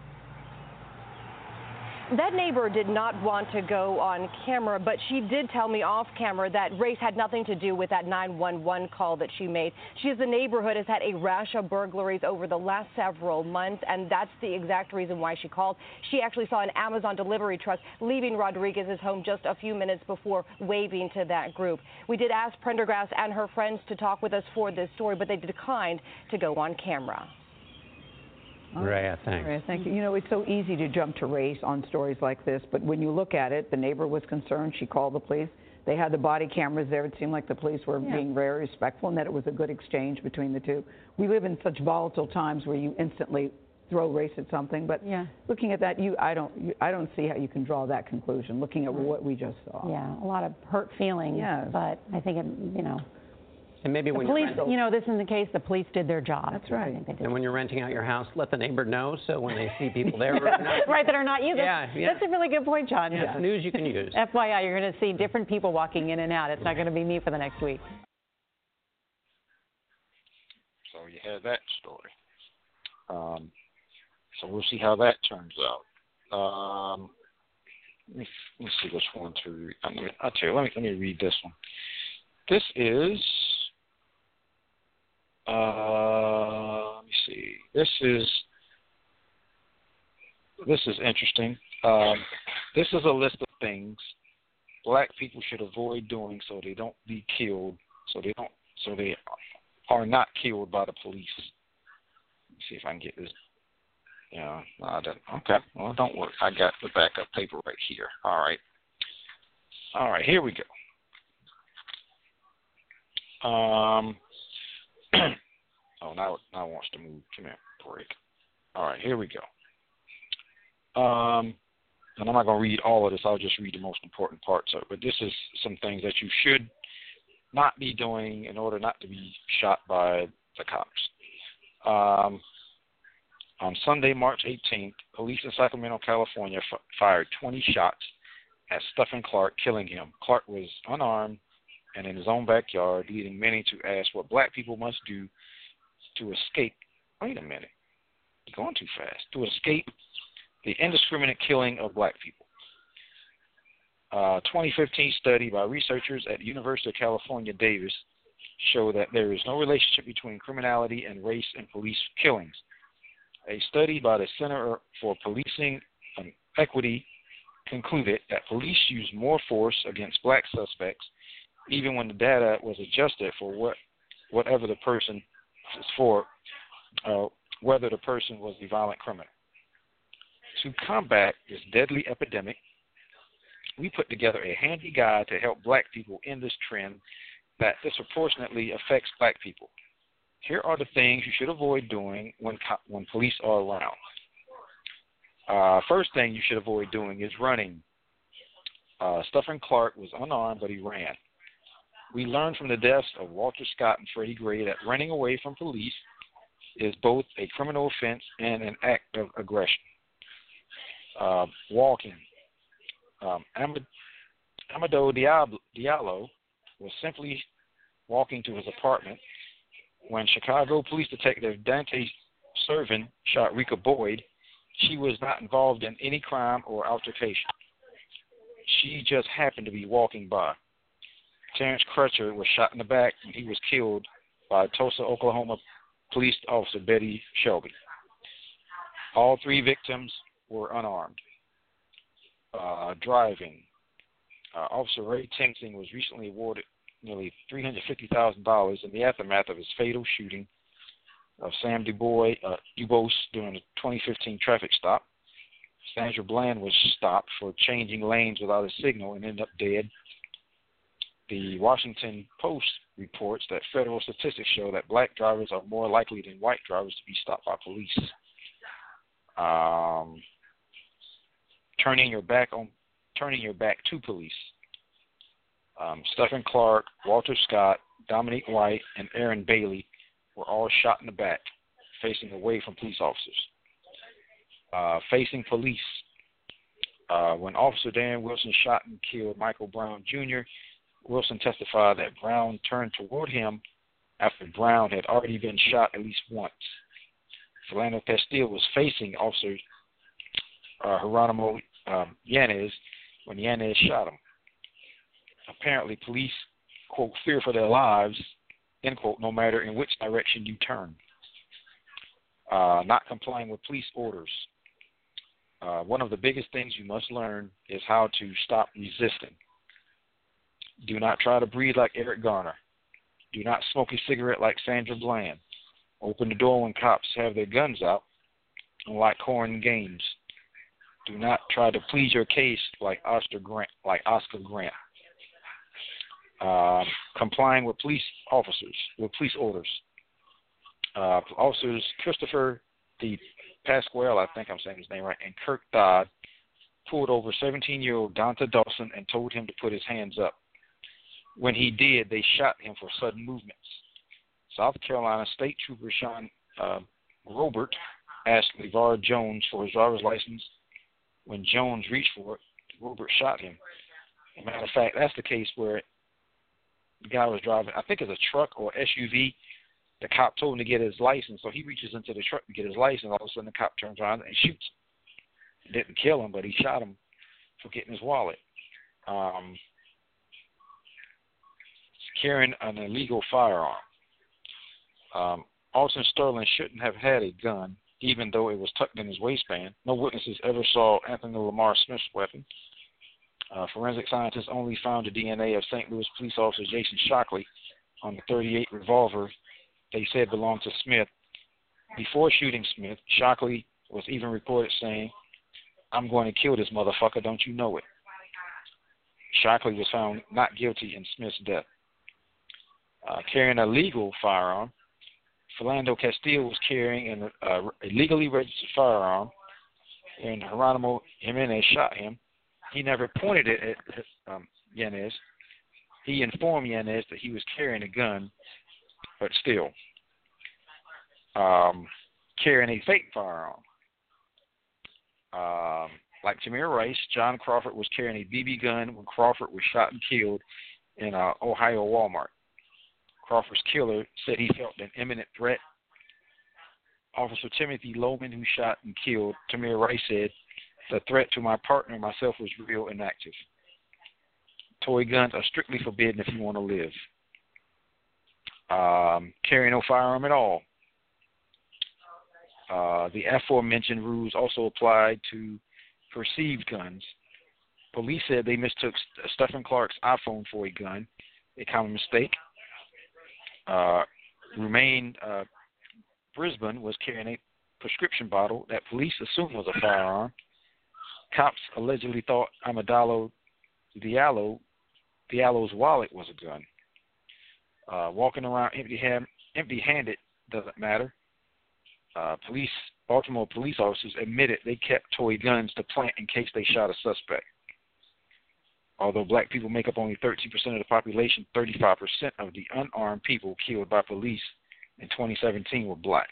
K: That neighbor did not want to go on camera, but she did tell me off camera that race had nothing to do with that 911 call that she made. She says the neighborhood has had a rash of burglaries over the last several months, and that's the exact reason why she called. She actually saw an Amazon delivery truck leaving Rodriguez's home just a few minutes before waving to that group. We did ask Prendergast and her friends to talk with us for this story, but they declined to go on camera.
P: Maria, thanks.
Q: Maria, thank you. You know, it's so easy to jump to race on stories like this, but when you look at it, the neighbor was concerned. She called the police. They had the body cameras there. It seemed like the police were being very respectful and that it was a good exchange between the two. We live in such volatile times where you instantly throw race at something, but looking at that, I don't see how you can draw that conclusion, looking at what we just saw.
J: Yeah, a lot of hurt feelings, but I think,
P: And maybe when
J: police, this is the case, the police did their job.
Q: That's right.
P: And when you're renting out your house, let the neighbor know so when they see people there.
J: Right, that are not you. That's a really good point, John.
P: Yeah, news you can use.
J: FYI, you're going to see different people walking in and out. It's not going to be me for the next week.
D: So you had that story. So we'll see how that turns out. Let me see which one to read. I'll tell you, let me read this one. This is... let me see. This is interesting. This is a list of things black people should avoid doing so they don't be killed, so they are not killed by the police. Let me see if I can get this. Yeah, okay. Well, don't worry. I got the backup paper right here. All right, here we go. Now it wants to move. Come here, break. All right, here we go. And I'm not going to read all of this. I'll just read the most important parts of it. But this is some things that you should not be doing in order not to be shot by the cops. On Sunday, March 18th, police in Sacramento, California, fired 20 shots at Stephen Clark, killing him. Clark was unarmed and in his own backyard, leading many to ask what black people must do to escape. Wait a minute. You're going too fast. To escape the indiscriminate killing of black people. A 2015 study by researchers at the University of California, Davis, showed that there is no relationship between criminality and race in police killings. A study by the Center for Policing Equity concluded that police use more force against black suspects, even when the data was adjusted for whatever the person whether the person was a violent criminal. To combat this deadly epidemic, we put together a handy guide to help black people in this trend that disproportionately affects black people. Here are the things you should avoid doing when police are around. First thing you should avoid doing is running. Stephen Clark was unarmed, but he ran. We learned from the deaths of Walter Scott and Freddie Gray that running away from police is both a criminal offense and an act of aggression. Walking. Amadou Diallo was simply walking to his apartment when Chicago Police Detective Dante Servin shot Rika Boyd. She was not involved in any crime or altercation. She just happened to be walking by. Terrence Crutcher was shot in the back and he was killed by Tulsa, Oklahoma police officer Betty Shelby. All three victims were unarmed. Driving. Officer Ray Tingsing was recently awarded nearly $350,000 in the aftermath of his fatal shooting of Sam DuBose during a 2015 traffic stop. Sandra Bland was stopped for changing lanes without a signal and ended up dead. The Washington Post reports that federal statistics show that black drivers are more likely than white drivers to be stopped by police. Turning your back to police. Stephen Clark, Walter Scott, Dominique White, and Aaron Bailey were all shot in the back, facing away from police officers. Facing police. When Officer Dan Wilson shot and killed Michael Brown Jr., Wilson testified that Brown turned toward him after Brown had already been shot at least once. Philando Castile was facing Officer Geronimo Yanez when Yanez shot him. Apparently, police, quote, fear for their lives, end quote, no matter in which direction you turn. Not complying with police orders. One of the biggest things you must learn is how to stop resisting. Do not try to breathe like Eric Garner. Do not smoke a cigarette like Sandra Bland. Open the door when cops have their guns out, unlike Corrin Gaines. Do not try to plead your case like Oscar Grant. Complying with police orders. Officers Christopher D. Pasquale, I think I'm saying his name right, and Kirk Dodd pulled over 17-year-old Donta Dawson and told him to put his hands up. When he did, they shot him for sudden movements. South Carolina State Trooper Sean Grobert asked LeVar Jones for his driver's license. When Jones reached for it, Grobert shot him. As a matter of fact, that's the case where the guy was driving, I think it's a truck or SUV. The cop told him to get his license, so he reaches into the truck to get his license. All of a sudden, the cop turns around and shoots him. Didn't kill him, but he shot him for getting his wallet. Carrying an illegal firearm. Alton Sterling shouldn't have had a gun, even though it was tucked in his waistband. No witnesses ever saw Anthony Lamar Smith's weapon. Forensic scientists only found the DNA of St. Louis police officer Jason Shockley on the .38 revolver they said belonged to Smith. Before shooting Smith, Shockley was even reported saying, "I'm going to kill this motherfucker, don't you know it?" Shockley was found not guilty in Smith's death. Carrying a legal firearm. Philando Castile was carrying a legally registered firearm, and Geronimo Jimenez shot him. He never pointed it at Yanez. He informed Yanez that he was carrying a gun, but still. Carrying a fake firearm. Like Tamir Rice, John Crawford was carrying a BB gun when Crawford was shot and killed in Ohio Walmart. Crawford's killer said he felt an imminent threat. Officer Timothy Loman, who shot and killed Tamir Rice, said, "The threat to my partner and myself was real and active." Toy guns are strictly forbidden if you want to live. Carry no firearm at all. The aforementioned rules also applied to perceived guns. Police said they mistook Stephen Clark's iPhone for a gun, a common mistake. Romaine Brisbane was carrying a prescription bottle that police assumed was a firearm. Cops allegedly thought Amadalo Diallo's wallet was a gun. Walking around empty-handed doesn't matter. Baltimore police officers admitted they kept toy guns to plant in case they shot a suspect. Although black people make up only 13% of the population, 35% of the unarmed people killed by police in 2017 were black.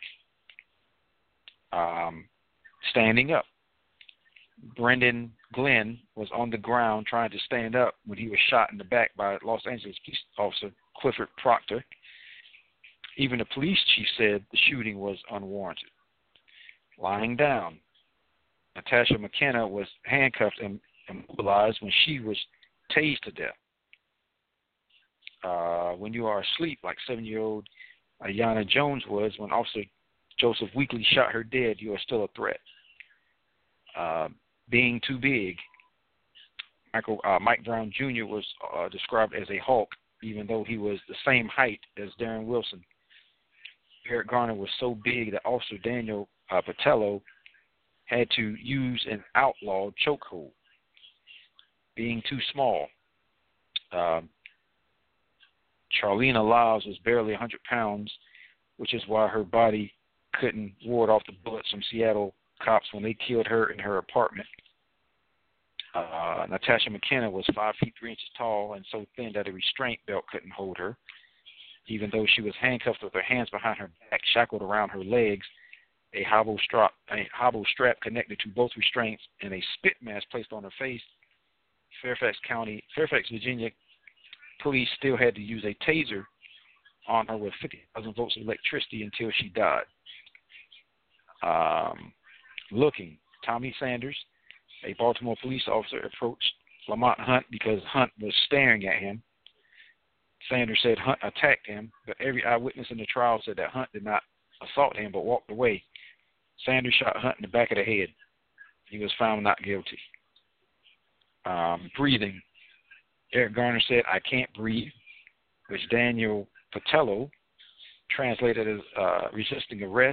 D: Standing up. Brendan Glenn was on the ground trying to stand up when he was shot in the back by Los Angeles police officer Clifford Proctor. Even the police chief said the shooting was unwarranted. Lying down. Natasha McKenna was handcuffed and immobilized when she was tased to death. When you are asleep, like 7-year-old Ayanna Jones was, when Officer Joseph Weekly shot her dead, you are still a threat. Being too big. Mike Brown Jr. was described as a Hulk, even though he was the same height as Darren Wilson. Eric Garner was so big that Officer Daniel Patello had to use an outlawed chokehold. Being too small. Charlena Lyles was barely 100 pounds, which is why her body couldn't ward off the bullets from Seattle cops when they killed her in her apartment. Natasha McKenna was 5 feet 3 inches tall and so thin that a restraint belt couldn't hold her. Even though she was handcuffed with her hands behind her back, shackled around her legs, a hobble strap connected to both restraints, and a spit mask placed on her face, Fairfax, Virginia police still had to use a taser on her with 50,000 volts of electricity until she died. Looking, Tommy Sanders, a Baltimore police officer, approached Lamont Hunt because Hunt was staring at him. Sanders said Hunt attacked him, but every eyewitness in the trial said that Hunt did not assault him but walked away. Sanders shot Hunt in the back of the head. He was found not guilty. Breathing. Eric Garner said, "I can't breathe," which Daniel Patello translated as resisting arrest.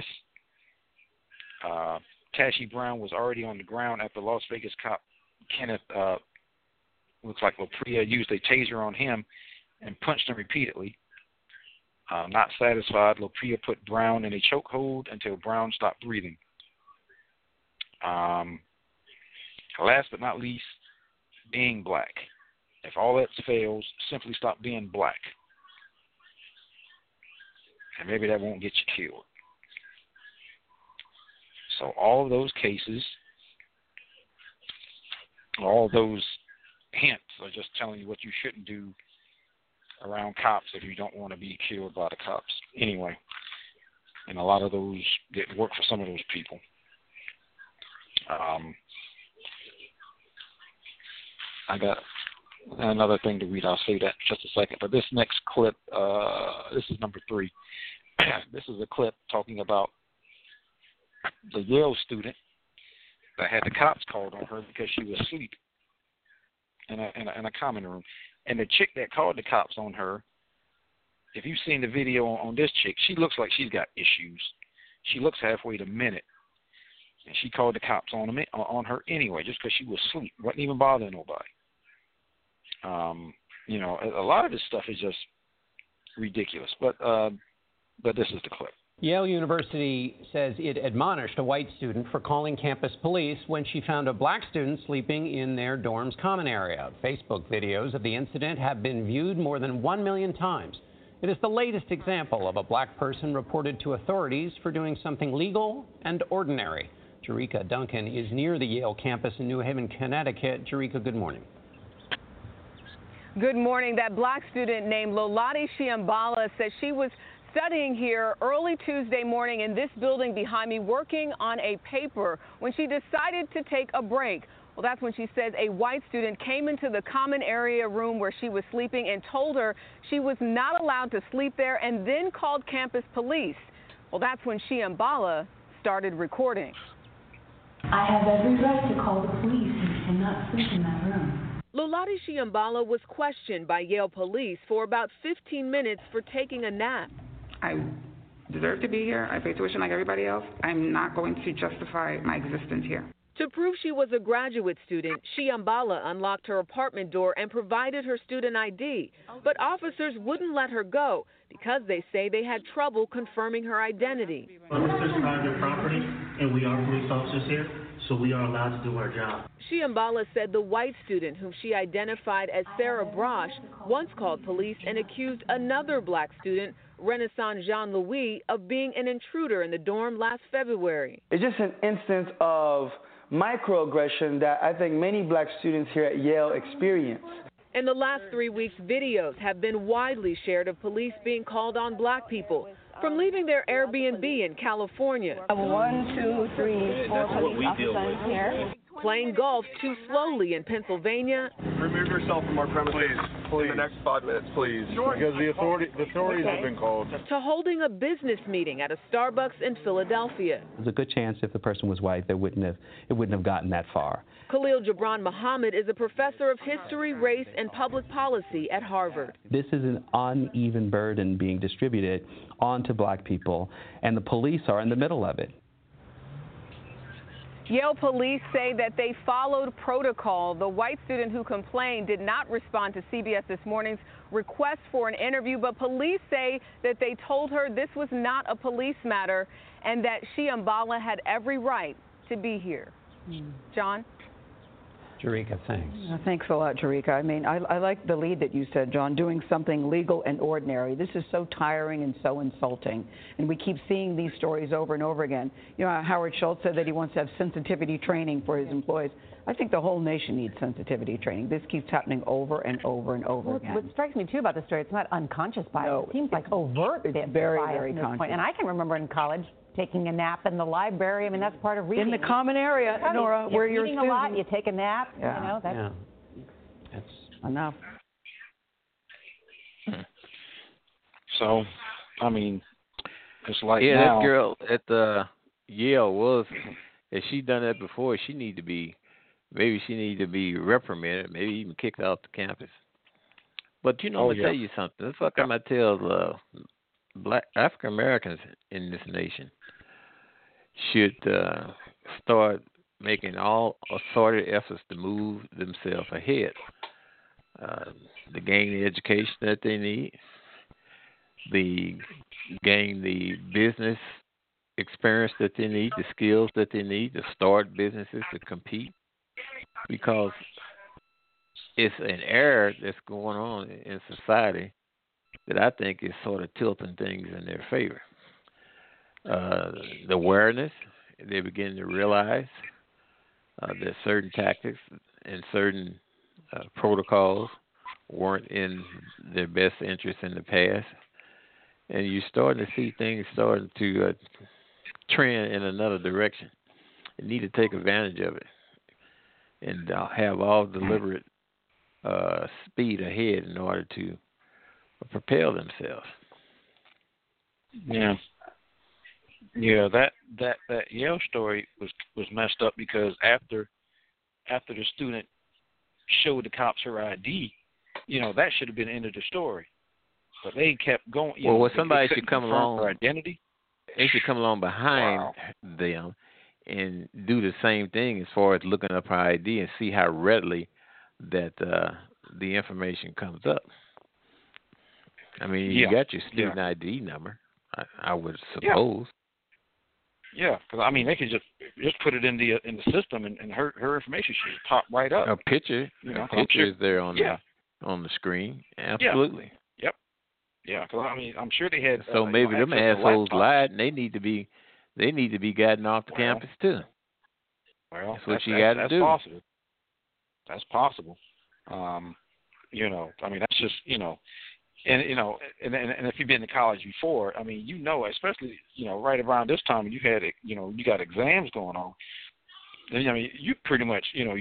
D: Tashi Brown was already on the ground after Las Vegas cop Kenneth, looks like LaPria, used a taser on him and punched him repeatedly. Not satisfied, LaPria put Brown in a chokehold until Brown stopped breathing. Last but not least, being black. If all else fails, simply stop being black. And maybe that won't get you killed. So all of those cases, all those hints are just telling you what you shouldn't do around cops if you don't want to be killed by the cops anyway. And a lot of those didn't work for some of those people. I got another thing to read. I'll say that in just a second. But this next clip, this is number 3. This is a clip talking about the Yale student that had the cops called on her because she was asleep in a common room. And the chick that called the cops on her, if you've seen the video on this chick, she looks like she's got issues. She looks halfway to minute. And she called the cops on her anyway, just because she was asleep. Wasn't even bothering nobody. You know, a lot of this stuff is just ridiculous. But this is the clip.
P: Yale University says it admonished a white student for calling campus police when she found a black student sleeping in their dorm's common area. Facebook videos of the incident have been viewed more than 1 million times. It is the latest example of a black person reported to authorities for doing something legal and ordinary. Jerika Duncan is near the Yale campus in New Haven, Connecticut. Jerika, good morning.
R: Good morning. That black student named Lolani Shiambala says she was studying here early Tuesday morning in this building behind me, working on a paper when she decided to take a break. Well, that's when she says a white student came into the common area room where she was sleeping and told her she was not allowed to sleep there, and then called campus police. Well, that's when Shiambala started recording.
S: I have every right to call the police. You cannot sleep in that room.
R: Lolati Shiambala was questioned by Yale police for about 15 minutes for taking a nap.
T: I deserve to be here. I pay tuition like everybody else. I'm not going to justify my existence here.
R: To prove she was a graduate student, Shiambala unlocked her apartment door and provided her student ID. But officers wouldn't let her go because they say they had trouble confirming her identity.
U: Officers are on their property, and we are police officers here, so we are allowed to do our job.
R: Shiambala said the white student, whom she identified as Sarah Brosh, once called police and accused another black student, Renaissance Jean-Louis, of being an intruder in the dorm last February.
V: It's just an instance of microaggression that I think many black students here at Yale experience.
R: In the last 3 weeks, videos have been widely shared of police being called on black people, from leaving their Airbnb in California.
W: 1, 2, 3, 4 police officers here.
R: Playing golf too slowly in Pennsylvania.
F: Remove yourself from our premises, please. In the next 5 minutes, please.
X: Because the authorities have been called.
R: To holding a business meeting at a Starbucks in Philadelphia.
Y: There's a good chance if the person was white, it wouldn't have gotten that far.
R: Khalil Gibran Muhammad is a professor of history, race, and public policy at Harvard.
Y: This is an uneven burden being distributed onto black people, and the police are in the middle of it.
R: Yale police say that they followed protocol. The white student who complained did not respond to CBS This Morning's request for an interview, but police say that they told her this was not a police matter and that Shiambala had every right to be here. John?
P: Jerika, thanks.
Q: Thanks a lot, Jerika. I mean, I like the lead that you said, John, doing something legal and ordinary. This is so tiring and so insulting, and we keep seeing these stories over and over again. You know, Howard Schultz said that he wants to have sensitivity training for his employees. I think the whole nation needs sensitivity training. This keeps happening over and over and over again.
J: What strikes me, too, about this story, it's not unconscious bias. No, it seems like overt bias
Q: very
J: at this point. And I can remember in college taking a nap in the library. I mean, that's part of reading.
Q: In the common area, Nora, where you're
J: reading a lot, you take a nap.
Q: Yeah.
J: You know,
Q: that's enough.
D: So, I mean, it's like
B: now. That girl at Yale was, if she done that before, she need to be reprimanded, maybe even kicked off the campus. But you know, I'm gonna tell you something. That's what I tell black African Americans in this nation should start making all assorted efforts to move themselves ahead, to gain the education that they need, gain the business experience that they need, the skills that they need to start businesses, to compete, because it's an error that's going on in society that I think is sort of tilting things in their favor. The awareness, they begin to realize that certain tactics and certain protocols weren't in their best interest in the past. And you're starting to see things starting to trend in another direction. You need to take advantage of it and have all deliberate speed ahead in order to propel themselves.
D: Yeah, that Yale story was messed up because after the student showed the cops her ID, you know, that should have been the end of the story. But they kept going.
B: Somebody should come along.
D: Her identity.
B: They should come along behind them and do the same thing as far as looking up her ID and see how readily that the information comes up. I mean, you got your student ID number, I would suppose.
D: Yeah, because I mean, they could just put it in the system, and her information should pop right up.
B: A picture, is there on the screen. Absolutely.
D: Yep. Yeah, because I mean, I'm sure they had.
B: So maybe them assholes lied, and they need to be gotten off the campus too.
D: Well,
B: that's what you got to do.
D: Possible. That's possible. You know, I mean, that's just, you know, and if you've been to college before, I mean, you know, especially, you know, right around this time, you got exams going on. And, I mean, you pretty much, you know,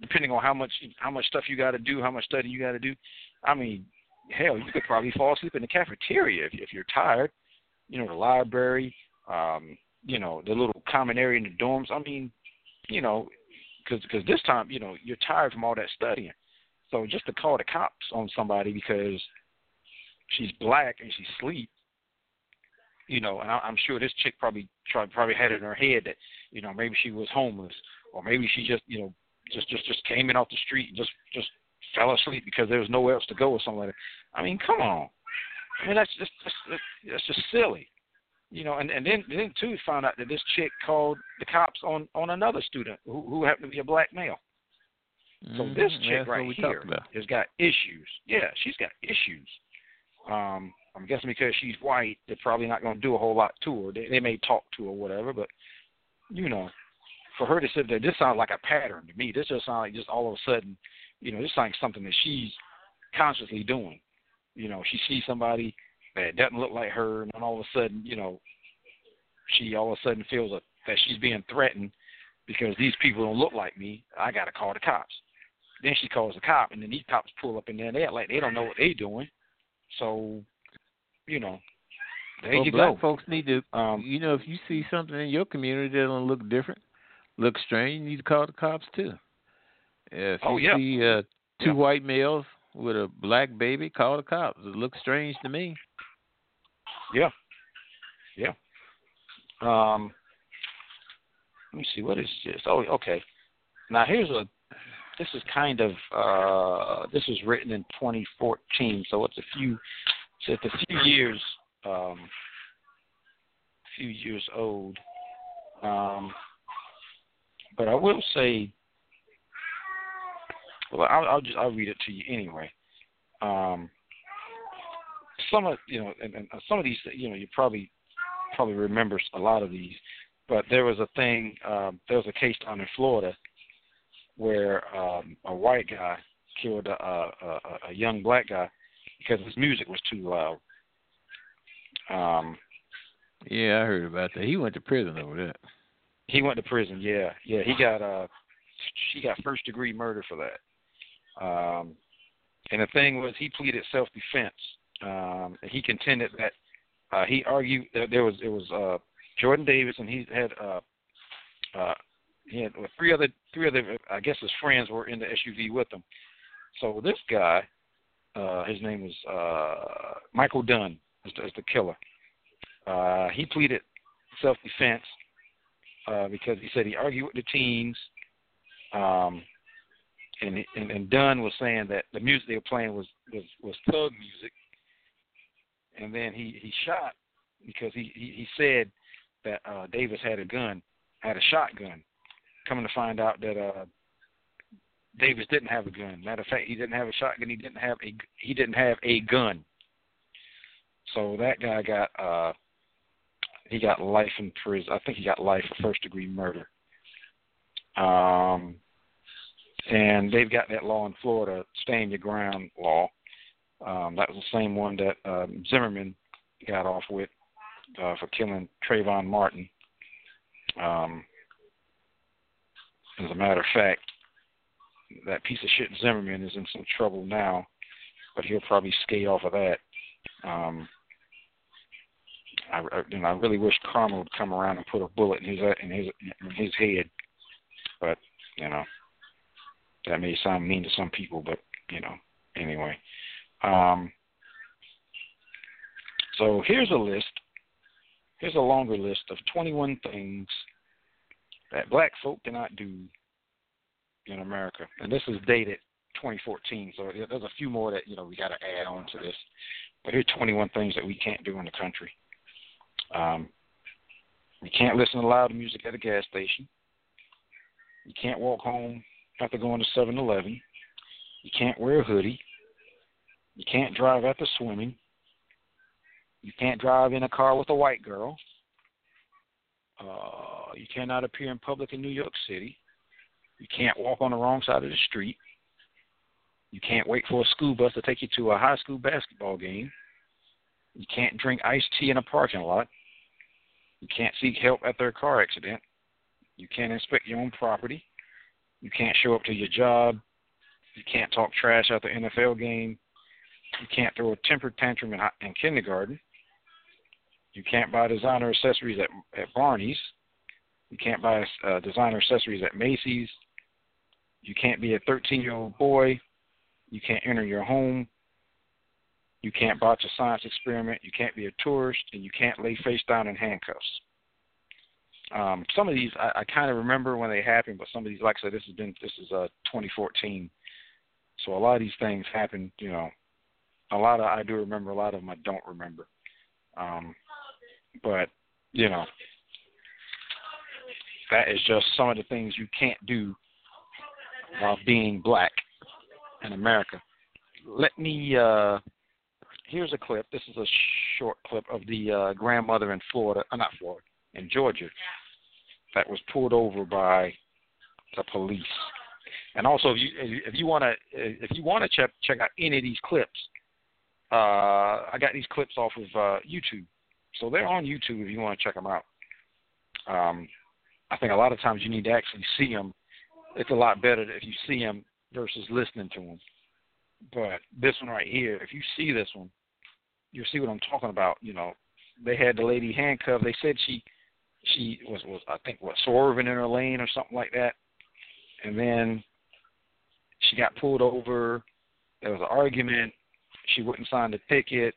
D: depending on how much stuff you got to do, how much study you got to do. I mean, hell, you could probably fall asleep in the cafeteria if you're tired. You know, the library, you know, the little common area in the dorms. I mean, you know, because this time, you know, you're tired from all that studying. So just to call the cops on somebody because she's black and she's asleep, you know, and I'm sure this chick probably had it in her head that, you know, maybe she was homeless or maybe she just, you know, just came in off the street and just fell asleep because there was nowhere else to go or something like that. I mean, come on. I mean, that's just silly. You know, and then too, found out that this chick called the cops on another student who happened to be a black male. So this chick right here has got issues. Yeah, she's got issues. I'm guessing because she's white, they're probably not going to do a whole lot to her. They may talk to her or whatever, but, you know, for her to sit there, this sounds like a pattern to me. This just sounds like just all of a sudden, you know, this sounds like something that she's consciously doing. You know, she sees somebody that doesn't look like her, and then all of a sudden, you know, she all of a sudden feels that she's being threatened because these people don't look like me. I got to call the cops. Then she calls the cop, and then these cops pull up in there, and they act like they don't know what they're doing. So, you know, there you
B: black
D: go.
B: Folks need to, you know, if you see something in your community that don't look different, look strange, you need to call the cops too. If you see two white males with a black baby, call the cops. It looks strange to me.
D: Yeah. Yeah. Let me see, what is this? Oh, okay. Now this is kind of, this was written in 2014, so it's a few years old. But I will say, well, I'll read it to you anyway. Some of, you know, and some of these, you know, you probably remember a lot of these, but there was a thing, there was a case down in Florida where a white guy killed a young black guy because his music was too loud.
B: Yeah, I heard about that. He went to prison over that.
D: He went to prison. Yeah. He got first-degree murder for that. And the thing was, he pleaded self-defense. He contended that he argued that it was Jordan Davis, and he had three other I guess his friends were in the SUV with him. So this guy, his name was Michael Dunn, is the killer. He pleaded self-defense because he said he argued with the teens, and Dunn was saying that the music they were playing was thug music, and then he shot because he said that Davis had a shotgun. Coming to find out that Davis didn't have a gun. Matter of fact, he didn't have a shotgun. He didn't have a gun. So that guy got life in prison. I think he got life for first-degree murder. And they've got that law in Florida, stand your ground law. That was the same one that Zimmerman got off with for killing Trayvon Martin. As a matter of fact, that piece of shit Zimmerman is in some trouble now, but he'll probably skate off of that. I really wish Karma would come around and put a bullet in his head, but you know, that may sound mean to some people, but you know, anyway. So here's a list. Here's a longer list of 21 things that black folk cannot do in America. And this is dated 2014, so there's a few more that, you know, we got to add on to this. But here's 21 things that we can't do in the country. You can't listen to loud music at a gas station. You can't walk home after going to 7-Eleven. You can't wear a hoodie. You can't drive after swimming. You can't drive in a car with a white girl. You cannot appear in public in New York City. You can't walk on the wrong side of the street. You can't wait for a school bus to take you to a high school basketball game. You can't drink iced tea in a parking lot. You can't seek help after a car accident. You can't inspect your own property. You can't show up to your job. You can't talk trash at the NFL game. You can't throw a temper tantrum in kindergarten. You can't buy designer accessories at Barney's. You can't buy designer accessories at Macy's. You can't be a 13-year-old boy. You can't enter your home. You can't botch a science experiment. You can't be a tourist, and you can't lay face down in handcuffs. Some of these I kind of remember when they happened, but some of these, like I said, this is 2014. So a lot of these things happened. A lot of I do remember. A lot of them I don't remember. But that is just some of the things you can't do while being black in America. Let me. Here's a clip. This is a short clip of the grandmother in in Georgia, that was pulled over by the police. And also, if you want to check out any of these clips, I got these clips off of YouTube, so they're on YouTube if you want to check them out. I think a lot of times you need to actually see them. It's a lot better if you see them versus listening to them. But this one right here, if you see this one, you'll see what I'm talking about. They had the lady handcuffed. They said she was I think swerving in her lane or something like that, and then she got pulled over. There was an argument. She wouldn't sign the ticket.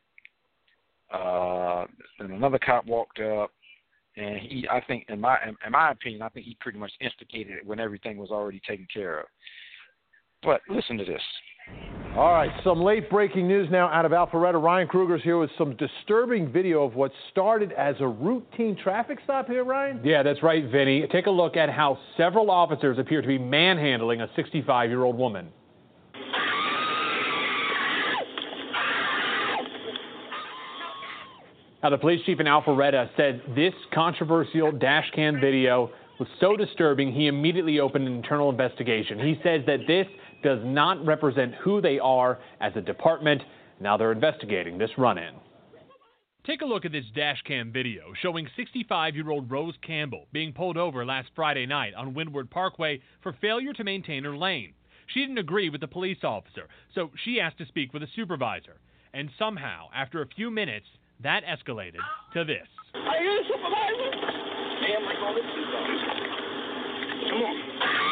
D: Then another cop walked up, and I think, in my opinion, I think he pretty much instigated it when everything was already taken care of. But listen to this.
A: All right, some late-breaking news now out of Alpharetta. Ryan Kruger's here with some disturbing video of what started as a routine traffic stop here, Ryan?
C: Yeah, that's right, Vinny. Take a look at how several officers appear to be manhandling a 65-year-old woman. Now, the police chief in Alpharetta said this controversial dash cam video was so disturbing, he immediately opened an internal investigation. He says that this does not represent who they are as a department. Now they're investigating this run-in.
E: Take a look at this dash cam video showing 65-year-old Rose Campbell being pulled over last Friday night on Windward Parkway for failure to maintain her lane. She didn't agree with the police officer, so she asked to speak with a supervisor. And somehow, after a few minutes, that escalated to this.
F: Are you the supervisor? Ma'am, I call the supervisor. Come on.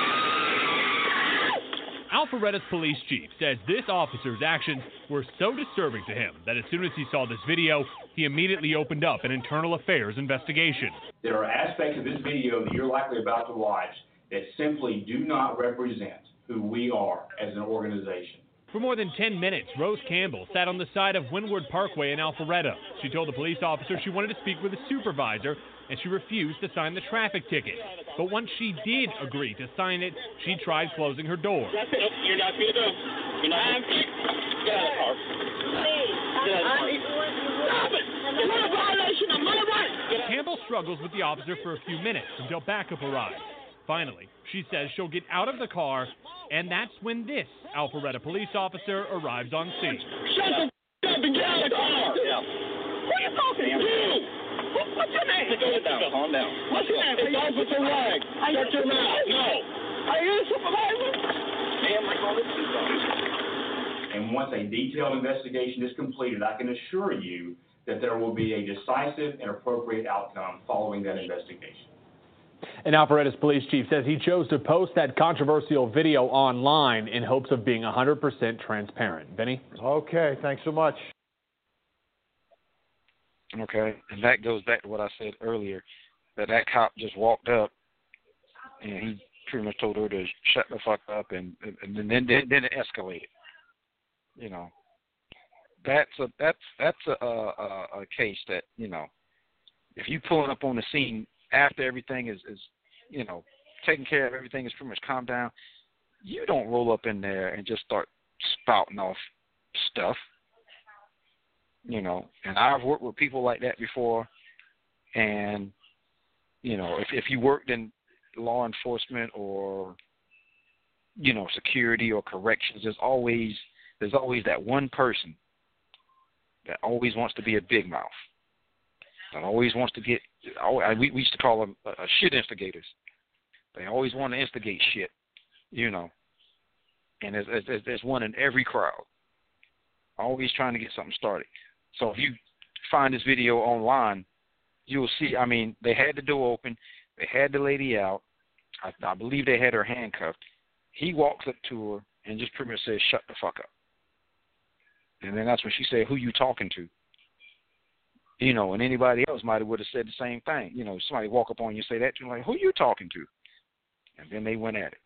E: Alpharetta's police chief says this officer's actions were so disturbing to him that as soon as he saw this video, he immediately opened up an internal affairs investigation.
I: There are aspects of this video that you're likely about to watch that simply do not represent who we are as an organization.
E: For more than 10 minutes, Rose Campbell sat on the side of Windward Parkway in Alpharetta. She told the police officer she wanted to speak with a supervisor, and she refused to sign the traffic ticket. But once she did agree to sign it, she tried closing her door.
F: That's it. You're not going to do. You're not going to get out of the car. Get out of the car. Stop it. You're not a violation of my rights.
E: Campbell struggles with the officer for a few minutes until backup arrives. Finally, she says she'll get out of the car, and that's when this Alpharetta police officer arrives on scene.
F: Shut the up and get out of the car. Who are you talking to? What's your name? Calm down. What's your name? It's Officer Rag. Shut your mouth. No. Are you the supervisor? Ma'am, I call the supervisor.
I: And once a detailed investigation is completed, I can assure you that there will be a decisive and appropriate outcome following that investigation.
C: And Alpharetta's police chief says he chose to post that controversial video online in hopes of being 100% transparent. Vinny?
A: Okay, thanks so much.
D: Okay, and that goes back to what I said earlier, that cop just walked up and he pretty much told her to shut the fuck up, and then it escalated. You know, that's a case that, you know, if you pulling up on the scene after everything is you know, taken care of, everything is pretty much calmed down, you don't roll up in there and just start spouting off stuff. You know, and I've worked with people like that before, and, you know, if you worked in law enforcement or, you know, security or corrections, there's always that one person that always wants to be a big mouth, that always wants to get, we used to call them shit instigators. They always want to instigate shit, you know, and there's one in every crowd, always trying to get something started. So if you find this video online, you'll see, I mean, they had the door open, they had the lady out, I believe they had her handcuffed. He walks up to her and just pretty much says, shut the fuck up. And then that's when she said, who you talking to? You know, and anybody else might have would have said the same thing. You know, somebody walk up on you and say that to them, like, who you talking to? And then they went at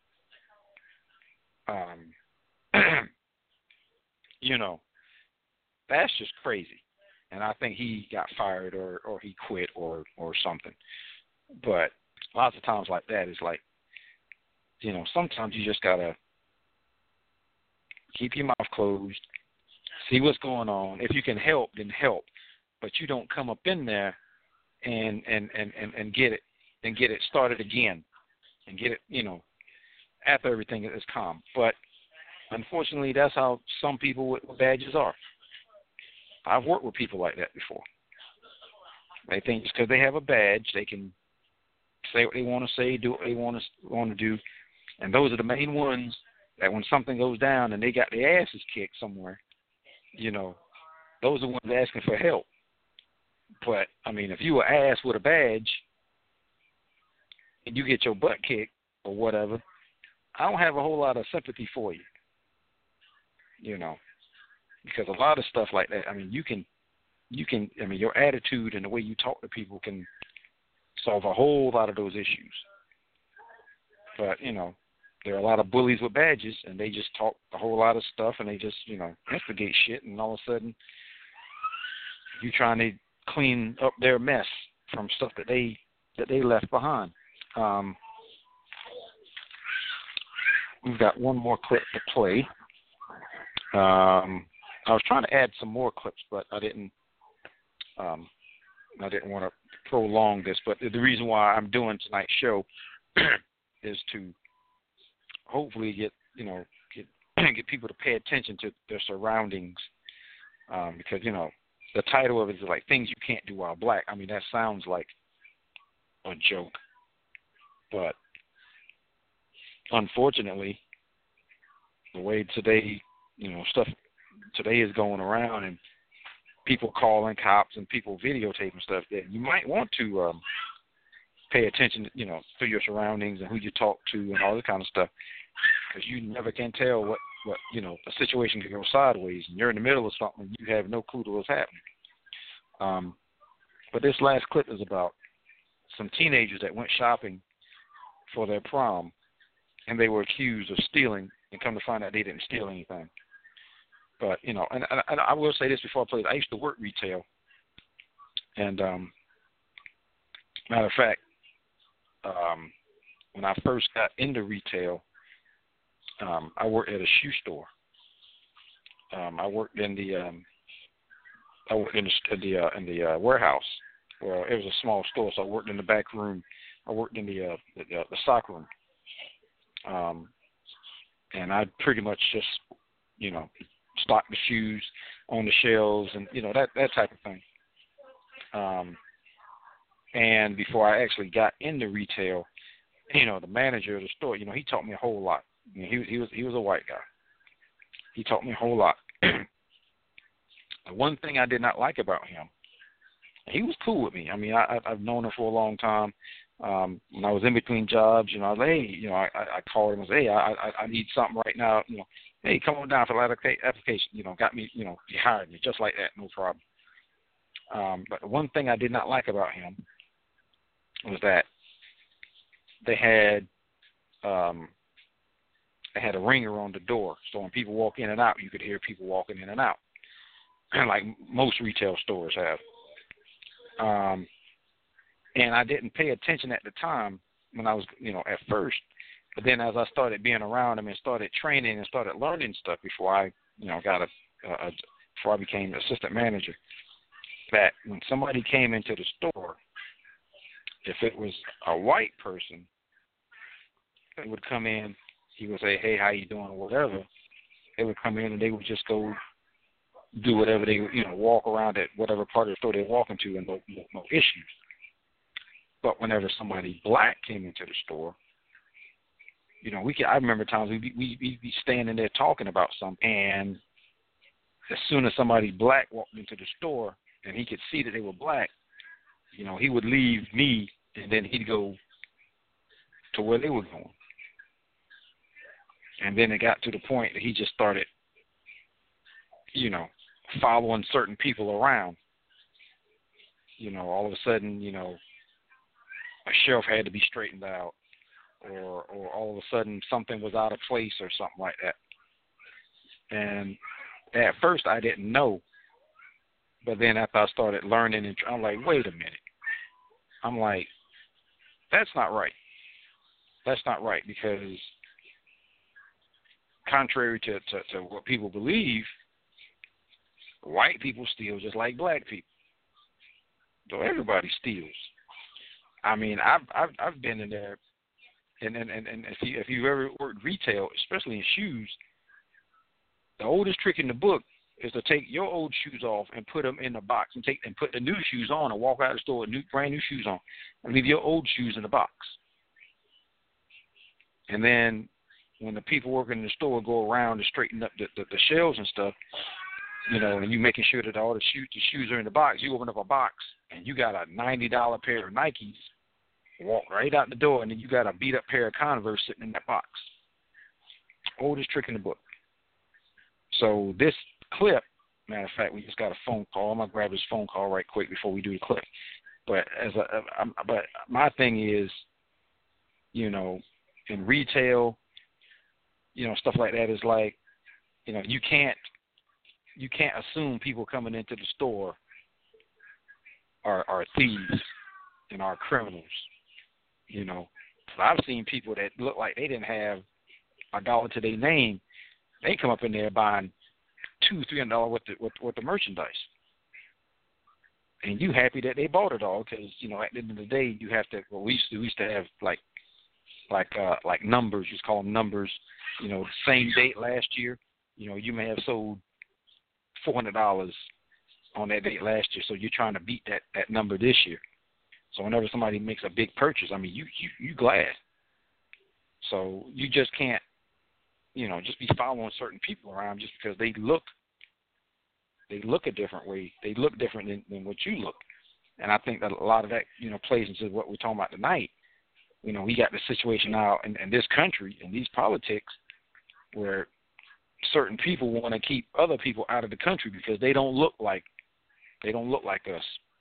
D: it. You know, that's just crazy. And I think he got fired or he quit or something. But lots of times like that, it's like, you know, sometimes you just got to keep your mouth closed, see what's going on. If you can help, then help. But you don't come up in there and get it started again and get it, you know, after everything is calm. But unfortunately, that's how some people with badges are. I've worked with people like that before. They think just because they have a badge, they can say what they want to say, do what they want to do. And those are the main ones that when something goes down and they got their asses kicked somewhere, you know, those are the ones asking for help. But, I mean, if you were ass with a badge and you get your butt kicked or whatever, I don't have a whole lot of sympathy for you, you know, because a lot of stuff like that, I mean, you can, I mean, your attitude and the way you talk to people can solve a whole lot of those issues. But, you know, there are a lot of bullies with badges, and they just talk a whole lot of stuff, and they just, you know, instigate shit, and all of a sudden you're trying to clean up their mess from stuff that they left behind. We've got one more clip to play. I was trying to add some more clips, but I didn't want to prolong this. But the reason why I'm doing tonight's show is to hopefully get people to pay attention to their surroundings, because, you know, the title of it is like Things You Can't Do While Black. I mean, that sounds like a joke, but unfortunately, the way today, you know, stuff today is going around, and people calling cops and people videotaping stuff, that you might want to pay attention, you know, to your surroundings and who you talk to and all that kind of stuff, because you never can tell what you know, a situation can go sideways, and you're in the middle of something and you have no clue to what's happening. But this last clip is about some teenagers that went shopping for their prom, and they were accused of stealing, and come to find out they didn't steal anything. But, you know, and I will say this before I play it. I used to work retail, and matter of fact, when I first got into retail, I worked at a shoe store. I worked in the warehouse. Well, it was a small store, so I worked in the back room. I worked in the stock room, and I pretty much just, you know, stocked the shoes on the shelves and, you know, that type of thing. And before I actually got into retail, you know, the manager of the store, you know, he taught me a whole lot. You know, he was a white guy. He taught me a whole lot. The one thing I did not like about him, he was cool with me. I mean, I've known him for a long time. When I was in between jobs, you know, I was like, hey, you know, I called him and said, hey, I need something right now. You know, hey, come on down for that application. You know, got me, you know, he hired me just like that, no problem. But the one thing I did not like about him was that they had a ringer on the door, so when people walk in and out, you could hear people walking in and out, like most retail stores have. And I didn't pay attention at the time when I was, you know, at first. But then as I started being around him and started training and started learning stuff before I, you know, before I became assistant manager, that when somebody came into the store, if it was a white person, they would come in, he would say, hey, how you doing, or whatever. They would come in and they would just go do whatever they, you know, walk around at whatever part of the store they're walking to, and no issues. But whenever somebody black came into the store, I remember times we'd be standing there talking about something, and as soon as somebody black walked into the store and he could see that they were black, he would leave me and then he'd go to where they were going. And then it got to the point that he just started, following certain people around. All of a sudden, a shelf had to be straightened out, or all of a sudden something was out of place or something like that. And at first I didn't know, but then after I started learning, and I'm like, wait a minute. I'm like, that's not right. That's not right, because contrary to what people believe, white people steal just like black people. So everybody steals. I mean, I've been in there, and if you've ever worked retail, especially in shoes, the oldest trick in the book is to take your old shoes off and put them in a box, and put the new shoes on, and walk out of the store with brand new shoes on, and leave your old shoes in the box. And then when the people working in the store go around to straighten up the shelves and stuff, and you making sure that all the shoes are in the box, you open up a box and you got a $90 pair of Nikes, walk right out the door, and then you got a beat up pair of Converse sitting in that box. Oldest trick in the book. So this clip, matter of fact, we just got a phone call. I'm gonna grab this phone call right quick before we do the clip. But but my thing is, in retail, stuff like that is like, you can't assume people coming into the store are thieves and are criminals. I've seen people that look like they didn't have $1 to their name. They come up in there buying $200-300 worth the merchandise, and you happy that they bought it all, because at the end of the day you have to. Well, we used to have like numbers. You just call them numbers. The same date last year, you may have sold $400 on that date last year, so you're trying to beat that number this year. So whenever somebody makes a big purchase, I mean, you glad. So you just can't, just be following certain people around just because they look a different way. They look different than what you look. And I think that a lot of that, plays into what we're talking about tonight. We got the situation now in this country, in these politics, where certain people want to keep other people out of the country because they don't look like us.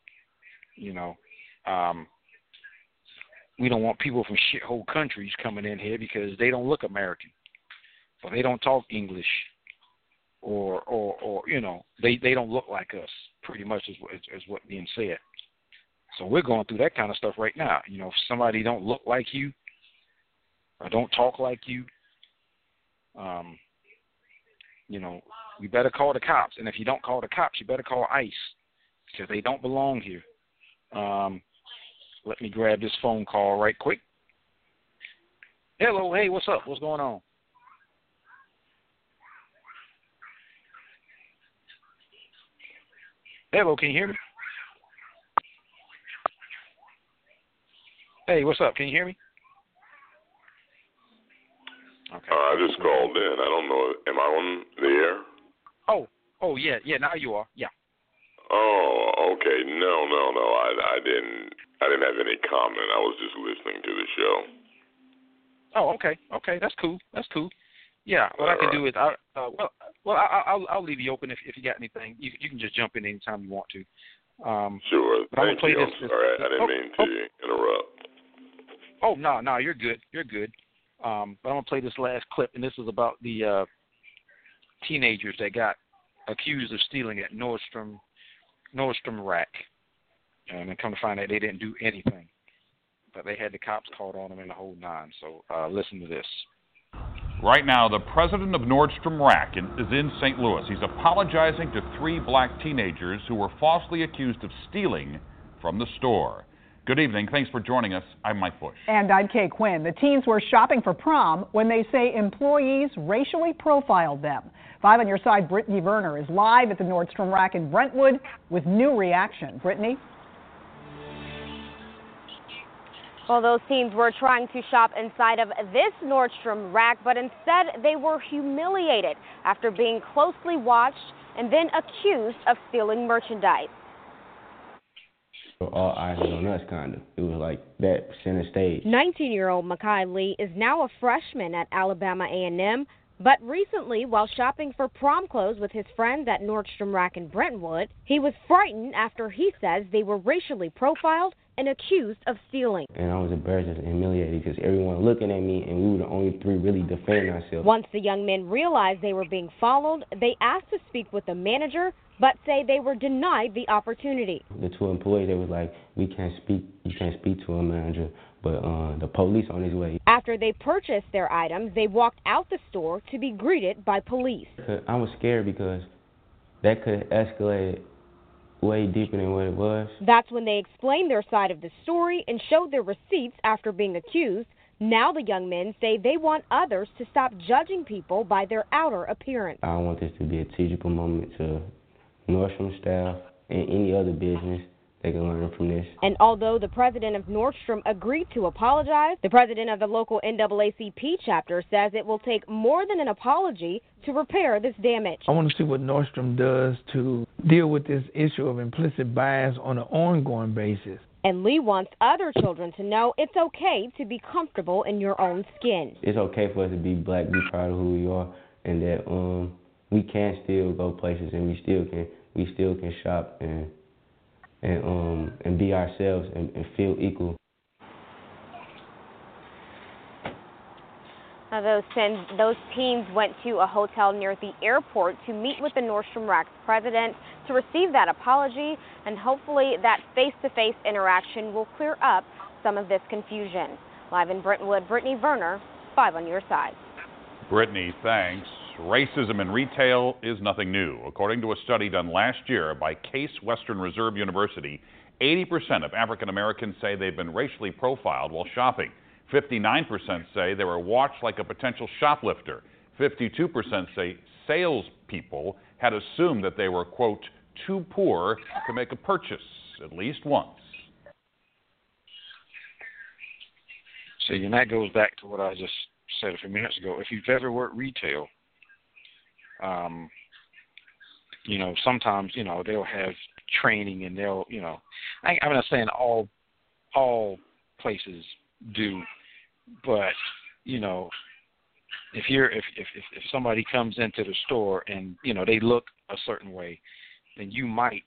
D: We don't want people from shithole countries coming in here because they don't look American, or they don't talk English, or they don't look like us. Pretty much is what being said. So we're going through that kind of stuff right now. If somebody don't look like you or don't talk like you, you better call the cops. And if you don't call the cops, you better call ICE, because they don't belong here. Let me grab this phone call right quick. Hello, hey, what's up? What's going on? Hello, can you hear me? Hey, what's up? Can you hear me? Okay.
G: I just called in. I don't know. Am I on the air?
D: Oh, yeah. Now you are. Yeah.
G: Oh, okay. No. I didn't have any comment. I was just listening to the show.
D: Oh, okay. That's cool. Yeah. What I can do is, I'll leave you open if you got anything. You can just jump in anytime you want to.
G: Sure. Thank you. I'm sorry. I didn't mean to interrupt.
D: Oh, no, you're good. But I'm going to play this last clip, and this is about the teenagers that got accused of stealing at Nordstrom Rack. And then come to find out they didn't do anything. But they had the cops called on them in the whole nine. So listen to this.
H: Right now, the president of Nordstrom Rack is in St. Louis. He's apologizing to 3 black teenagers who were falsely accused of stealing from the store. Good evening. Thanks for joining us. I'm Mike Bush.
L: And I'm Kay Quinn. The teens were shopping for prom when they say employees racially profiled them. 5 on your side, Brittany Werner is live at the Nordstrom Rack in Brentwood with new reaction. Brittany?
K: Well, those teens were trying to shop inside of this Nordstrom Rack, but instead they were humiliated after being closely watched and then accused of stealing merchandise.
M: All eyes on us, kind of. It was like that center stage.
K: 19-year-old Makai Lee is now a freshman at Alabama A&M, but recently, while shopping for prom clothes with his friends at Nordstrom Rack in Brentwood, he was frightened after he says they were racially profiled and accused of stealing.
M: And I was embarrassed and humiliated because everyone looking at me, and we were the only three really defending ourselves.
K: Once the young men realized they were being followed, they asked to speak with the manager, but say they were denied the opportunity.
M: The two employees, they was like, you can't speak to a manager, but the police on his way.
K: After they purchased their items, they walked out the store to be greeted by police.
M: I was scared because that could have escalated way deeper than what it was.
K: That's when they explained their side of the story and showed their receipts after being accused. Now the young men say they want others to stop judging people by their outer appearance.
M: I want this to be a teachable moment to Nordstrom staff and any other business. They can learn from this.
K: And although the president of Nordstrom agreed to apologize, the president of the local NAACP chapter says it will take more than an apology to repair this damage.
N: I want to see what Nordstrom does to deal with this issue of implicit bias on an ongoing basis.
K: And Lee wants other children to know it's okay to be comfortable in your own skin.
M: It's okay for us to be black, be proud of who we are, and that we can still go places and we still can shop and be ourselves and feel equal.
K: Now, those teens went to a hotel near the airport to meet with the Nordstrom Rack's president to receive that apology, and hopefully that face-to-face interaction will clear up some of this confusion. Live in Brentwood, Brittany Verner, 5 on your side.
H: Brittany, thanks. Racism in retail is nothing new. According to a study done last year by Case Western Reserve University, 80% of African Americans say they've been racially profiled while shopping. 59% say they were watched like a potential shoplifter. 52% say salespeople had assumed that they were, quote, too poor to make a purchase at least once.
D: See, and that goes back to what I just said a few minutes ago. If you've ever worked retail, sometimes, they'll have training and they'll, I'm not saying all places do, but, if somebody comes into the store and, they look a certain way, then you might,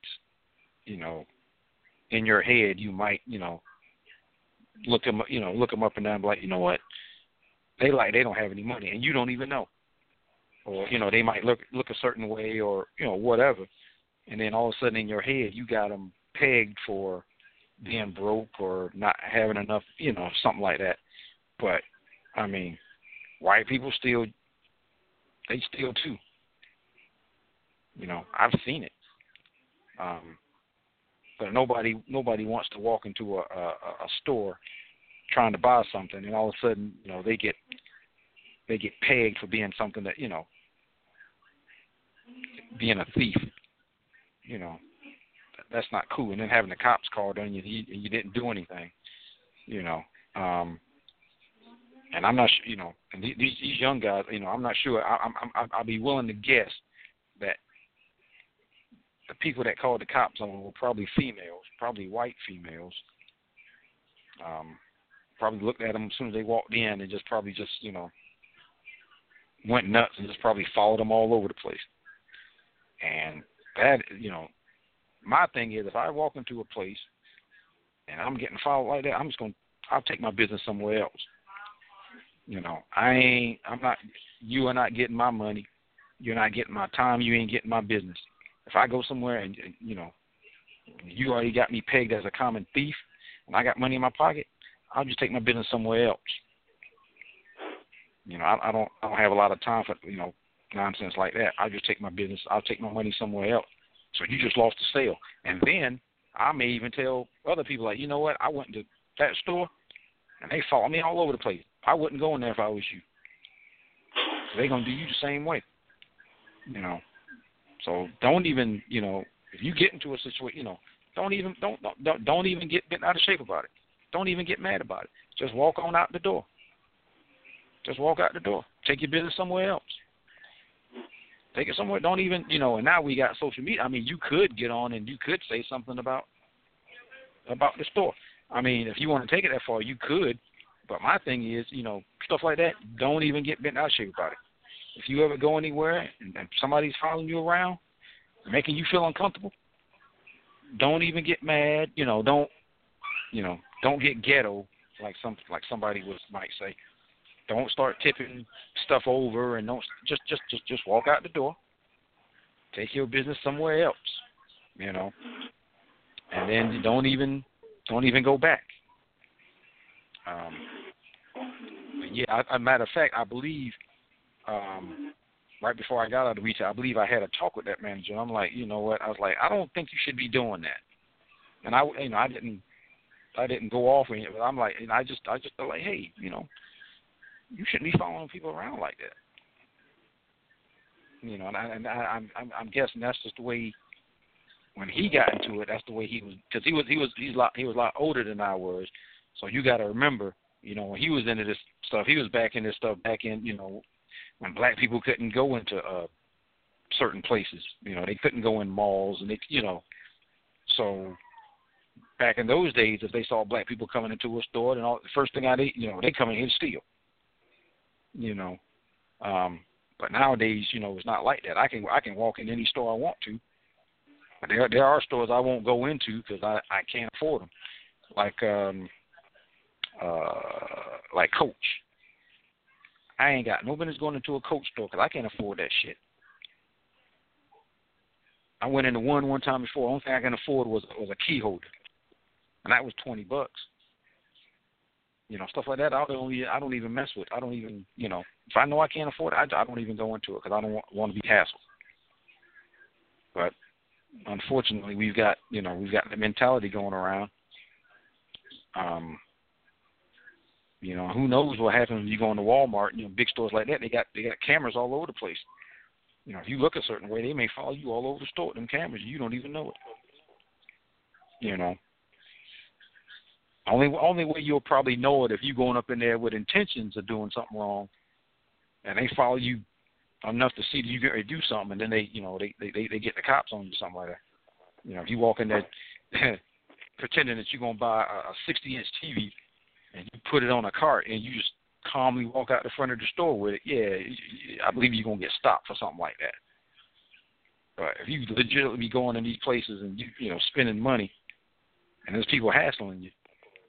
D: in your head, you might, look them up and down and be like, you know what, they don't have any money, and you don't even know. Or, they might look a certain way or, whatever. And then all of a sudden in your head, you got them pegged for being broke or not having enough, something like that. But, I mean, white people steal, they steal too. I've seen it. But nobody wants to walk into a store trying to buy something, and all of a sudden, they get pegged for being something that, being a thief. That's not cool. And then having the cops called on you, and you didn't do anything. And I'm not sure, and these young guys, I'm not sure. I'll be willing to guess that the people that called the cops on them were probably females, probably white females. Probably looked at them as soon as they walked in and probably went nuts and just probably followed them all over the place. And that, my thing is, if I walk into a place and I'm getting followed like that, I'll take my business somewhere else. You are not getting my money. You're not getting my time. You ain't getting my business. If I go somewhere and, you already got me pegged as a common thief and I got money in my pocket, I'll just take my business somewhere else. I don't have a lot of time for, nonsense like that. I'll just take my business. I'll take my money somewhere else. So you just lost the sale. And then I may even tell other people, like, you know what, I went to that store and they follow me all over the place. I wouldn't go in there if I was you. They're going to do you the same way. So don't even, if you get into a situation, don't even get bent out of shape about it. Don't even get mad about it. Just walk on out the door. Just walk out the door. Take your business somewhere else. Take it somewhere. Don't even, and now we got social media. I mean, you could get on and you could say something about the store. I mean, if you want to take it that far, you could. But my thing is, stuff like that, don't even get bent out of shape about it. If you ever go anywhere and somebody's following you around, making you feel uncomfortable, don't even get mad. Don't get ghetto like somebody might say. Don't start tipping stuff over and don't just walk out the door. Take your business somewhere else, and then don't even go back. But yeah, as a matter of fact, I believe right before I got out of retail, I believe I had a talk with that manager. I'm like, you know what? I was like, I don't think you should be doing that. And I didn't go off with it, but I'm like, and I just felt like, hey, you shouldn't be following people around like that. And I'm guessing that's just the way. When he got into it, that's the way he was, because he was a lot older than I was. So you got to remember, when he was into this stuff, he was back in this stuff back in, when black people couldn't go into certain places. They couldn't go in malls, and they, so back in those days, if they saw black people coming into a store, then the first thing they come in here and steal. But nowadays, it's not like that. I can walk in any store I want to. But there are stores I won't go into because I can't afford them, like Coach. I ain't got no business going into a Coach store because I can't afford that shit. I went into one time before. The only thing I can afford was a key holder, and that was $20. Stuff like that. I don't even mess with. I don't even, if I know I can't afford it, I don't even go into it because I don't want to be hassled. But unfortunately, we've got the mentality going around. Who knows what happens when you go into Walmart, big stores like that, they got cameras all over the place. If you look a certain way, they may follow you all over the store, them cameras, you don't even know it. Only way you'll probably know it if you're going up in there with intentions of doing something wrong, and they follow you enough to see that you get do something, and then they get the cops on you, something like that. If you walk in there pretending that you're gonna buy a 60-inch TV and you put it on a cart and you just calmly walk out the front of the store with it, yeah, I believe you're gonna get stopped for something like that. But if you legitimately be going in these places and you spending money, and there's people hassling you,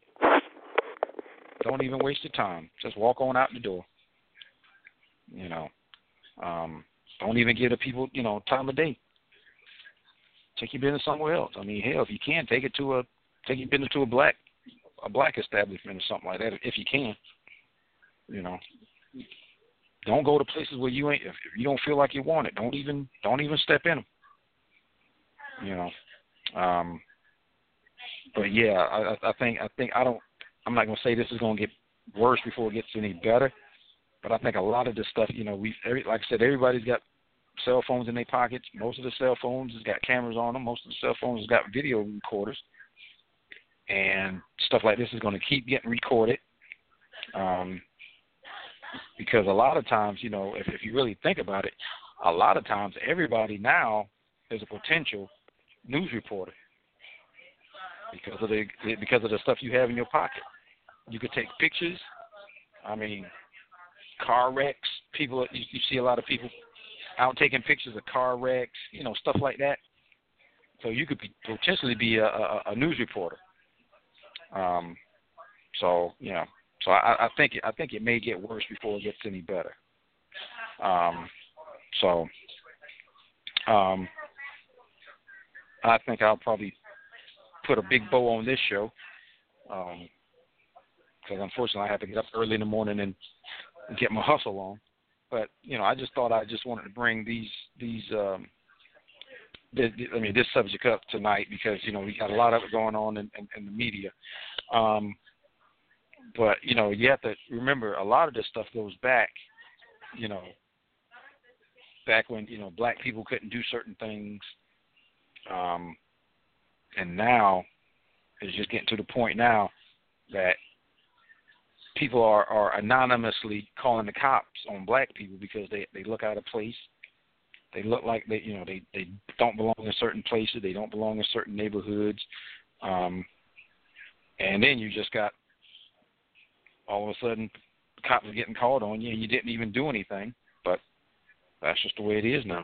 D: don't even waste your time. Just walk on out the door. Don't even give the people, time of day. Take your business somewhere else. I mean, hell, if you can, take your business to a black establishment or something like that, if you can. Don't go to places where you ain't. If you don't feel like you want it, don't even step in them. But yeah, I'm not gonna say this is gonna get worse before it gets any better. But I think a lot of this stuff, like I said, everybody's got cell phones in their pockets. Most of the cell phones has got cameras on them. Most of the cell phones has got video recorders. And stuff like this is going to keep getting recorded. Because a lot of times, if you really think about it, a lot of times everybody now is a potential news reporter because of the stuff you have in your pocket. You could take pictures. I mean, car wrecks. People, you see a lot of people out taking pictures of car wrecks, stuff like that. So you could potentially be a news reporter. So I think it may get worse before it gets any better. I think I'll probably put a big bow on this show because unfortunately I have to get up early in the morning and get my hustle on. But I just thought I just wanted to bring this subject up tonight because we got a lot of it going on in the media. But you have to remember a lot of this stuff goes back, back when black people couldn't do certain things, and now it's just getting to the point now, that people are anonymously calling the cops on black people because they look out of place. They look like they don't belong in certain places. They don't belong in certain neighborhoods. And then you just got all of a sudden cops are getting called on you and you didn't even do anything. But that's just the way it is now.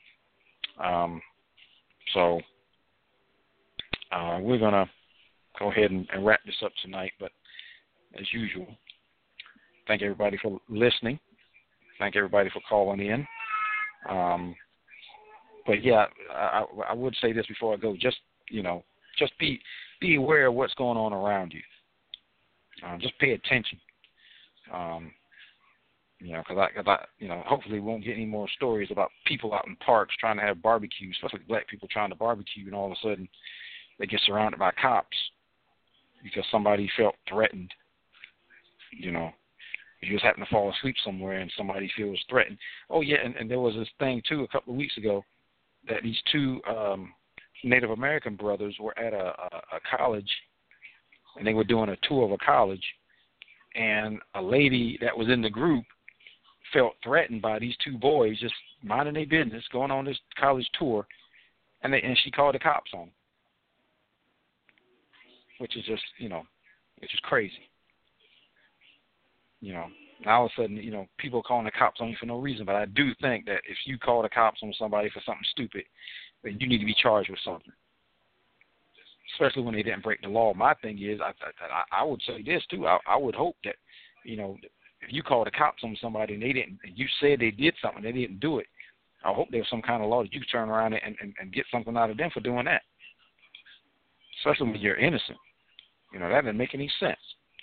D: So we're going to go ahead and wrap this up tonight. But as usual, thank everybody for listening. Thank everybody for calling in. But yeah, I would say this before I go. Just be aware of what's going on around you. Just pay attention. Because hopefully we won't get any more stories about people out in parks trying to have barbecues, especially black people trying to barbecue, and all of a sudden they get surrounded by cops because somebody felt threatened. You just happen to fall asleep somewhere and somebody feels threatened. Oh yeah, and there was this thing too a couple of weeks ago that these two Native American brothers were at a college, and they were doing a tour of a college, and a lady that was in the group felt threatened by these two boys just minding their business, going on this college tour, and she called the cops on them, which is just which is crazy. Now all of a sudden, people are calling the cops on you for no reason. But I do think that if you call the cops on somebody for something stupid, then you need to be charged with something, especially when they didn't break the law. My thing is, I would say this too. I would hope that, if you call the cops on somebody and they didn't, and you said they did something, they didn't do it, I hope there's some kind of law that you can turn around and get something out of them for doing that, especially when you're innocent. That doesn't make any sense.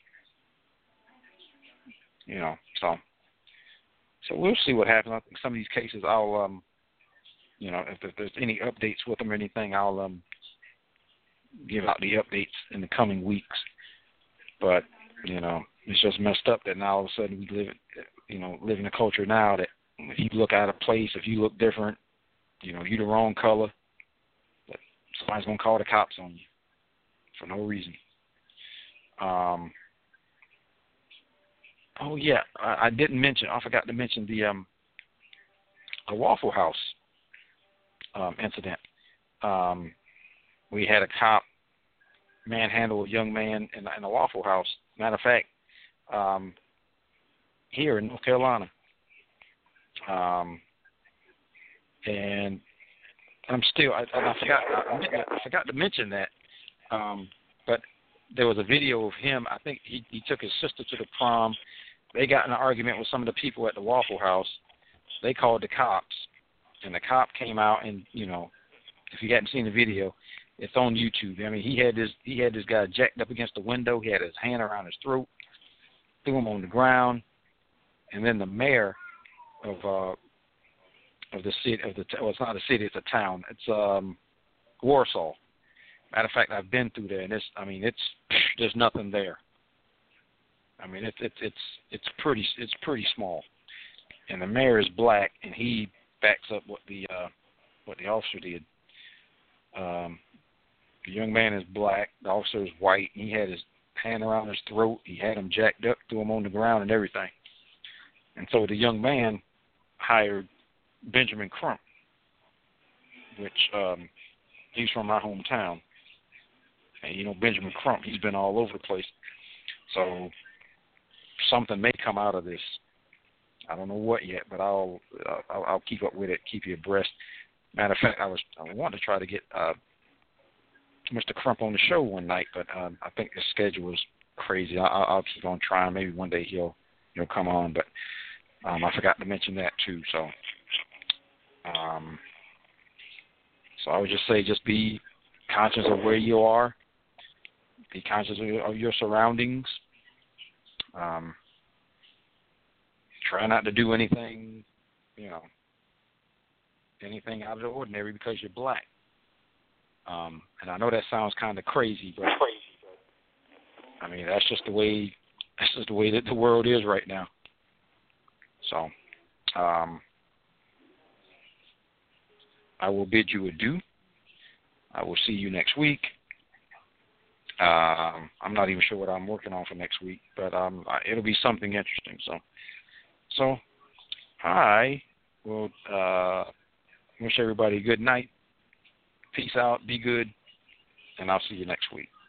D: So we'll see what happens. I think some of these cases I'll, if there's any updates with them or anything, I'll give out the updates in the coming weeks. But, it's just messed up that now all of a sudden we live in a culture now that if you look out of place, if you look different, you're the wrong color, that somebody's going to call the cops on you for no reason. Oh yeah, I forgot to mention the Waffle House incident. We had a cop manhandle a young man in a Waffle House. Matter of fact, here in North Carolina. And I forgot to mention that. But there was a video of him. I think he took his sister to the prom. They got in an argument with some of the people at the Waffle House. They called the cops, and the cop came out and, if you hadn't seen the video, it's on YouTube. I mean, he had this guy jacked up against the window. He had his hand around his throat, threw him on the ground, and then the mayor of the city it's not a city, it's a town. It's Warsaw. Matter of fact, I've been through there, and there's nothing there. I mean, it's pretty small, and the mayor is black, and he backs up what the officer did. The young man is black, the officer is white, and he had his hand around his throat. He had him jacked up, threw him on the ground, and everything. And so the young man hired Benjamin Crump, which he's from my hometown, and Benjamin Crump, he's been all over the place. So something may come out of this. I don't know what yet, but I'll keep up with it, keep you abreast. Matter of fact, I wanted to try to get Mr. Crump on the show one night, but I think his schedule is crazy. I'll keep on trying. Maybe one day he'll come on, but I forgot to mention that too. So I would just say, just be conscious of where you are. Be conscious of your surroundings. Try not to do anything, anything out of the ordinary because you're black. And I know that sounds kind of crazy, but I mean that's just the way that the world is right now. So I will bid you adieu. I will see you next week. I'm not even sure what I'm working on for next week, but it'll be something interesting. So I will wish everybody a good night. Peace out. Be good. And I'll see you next week.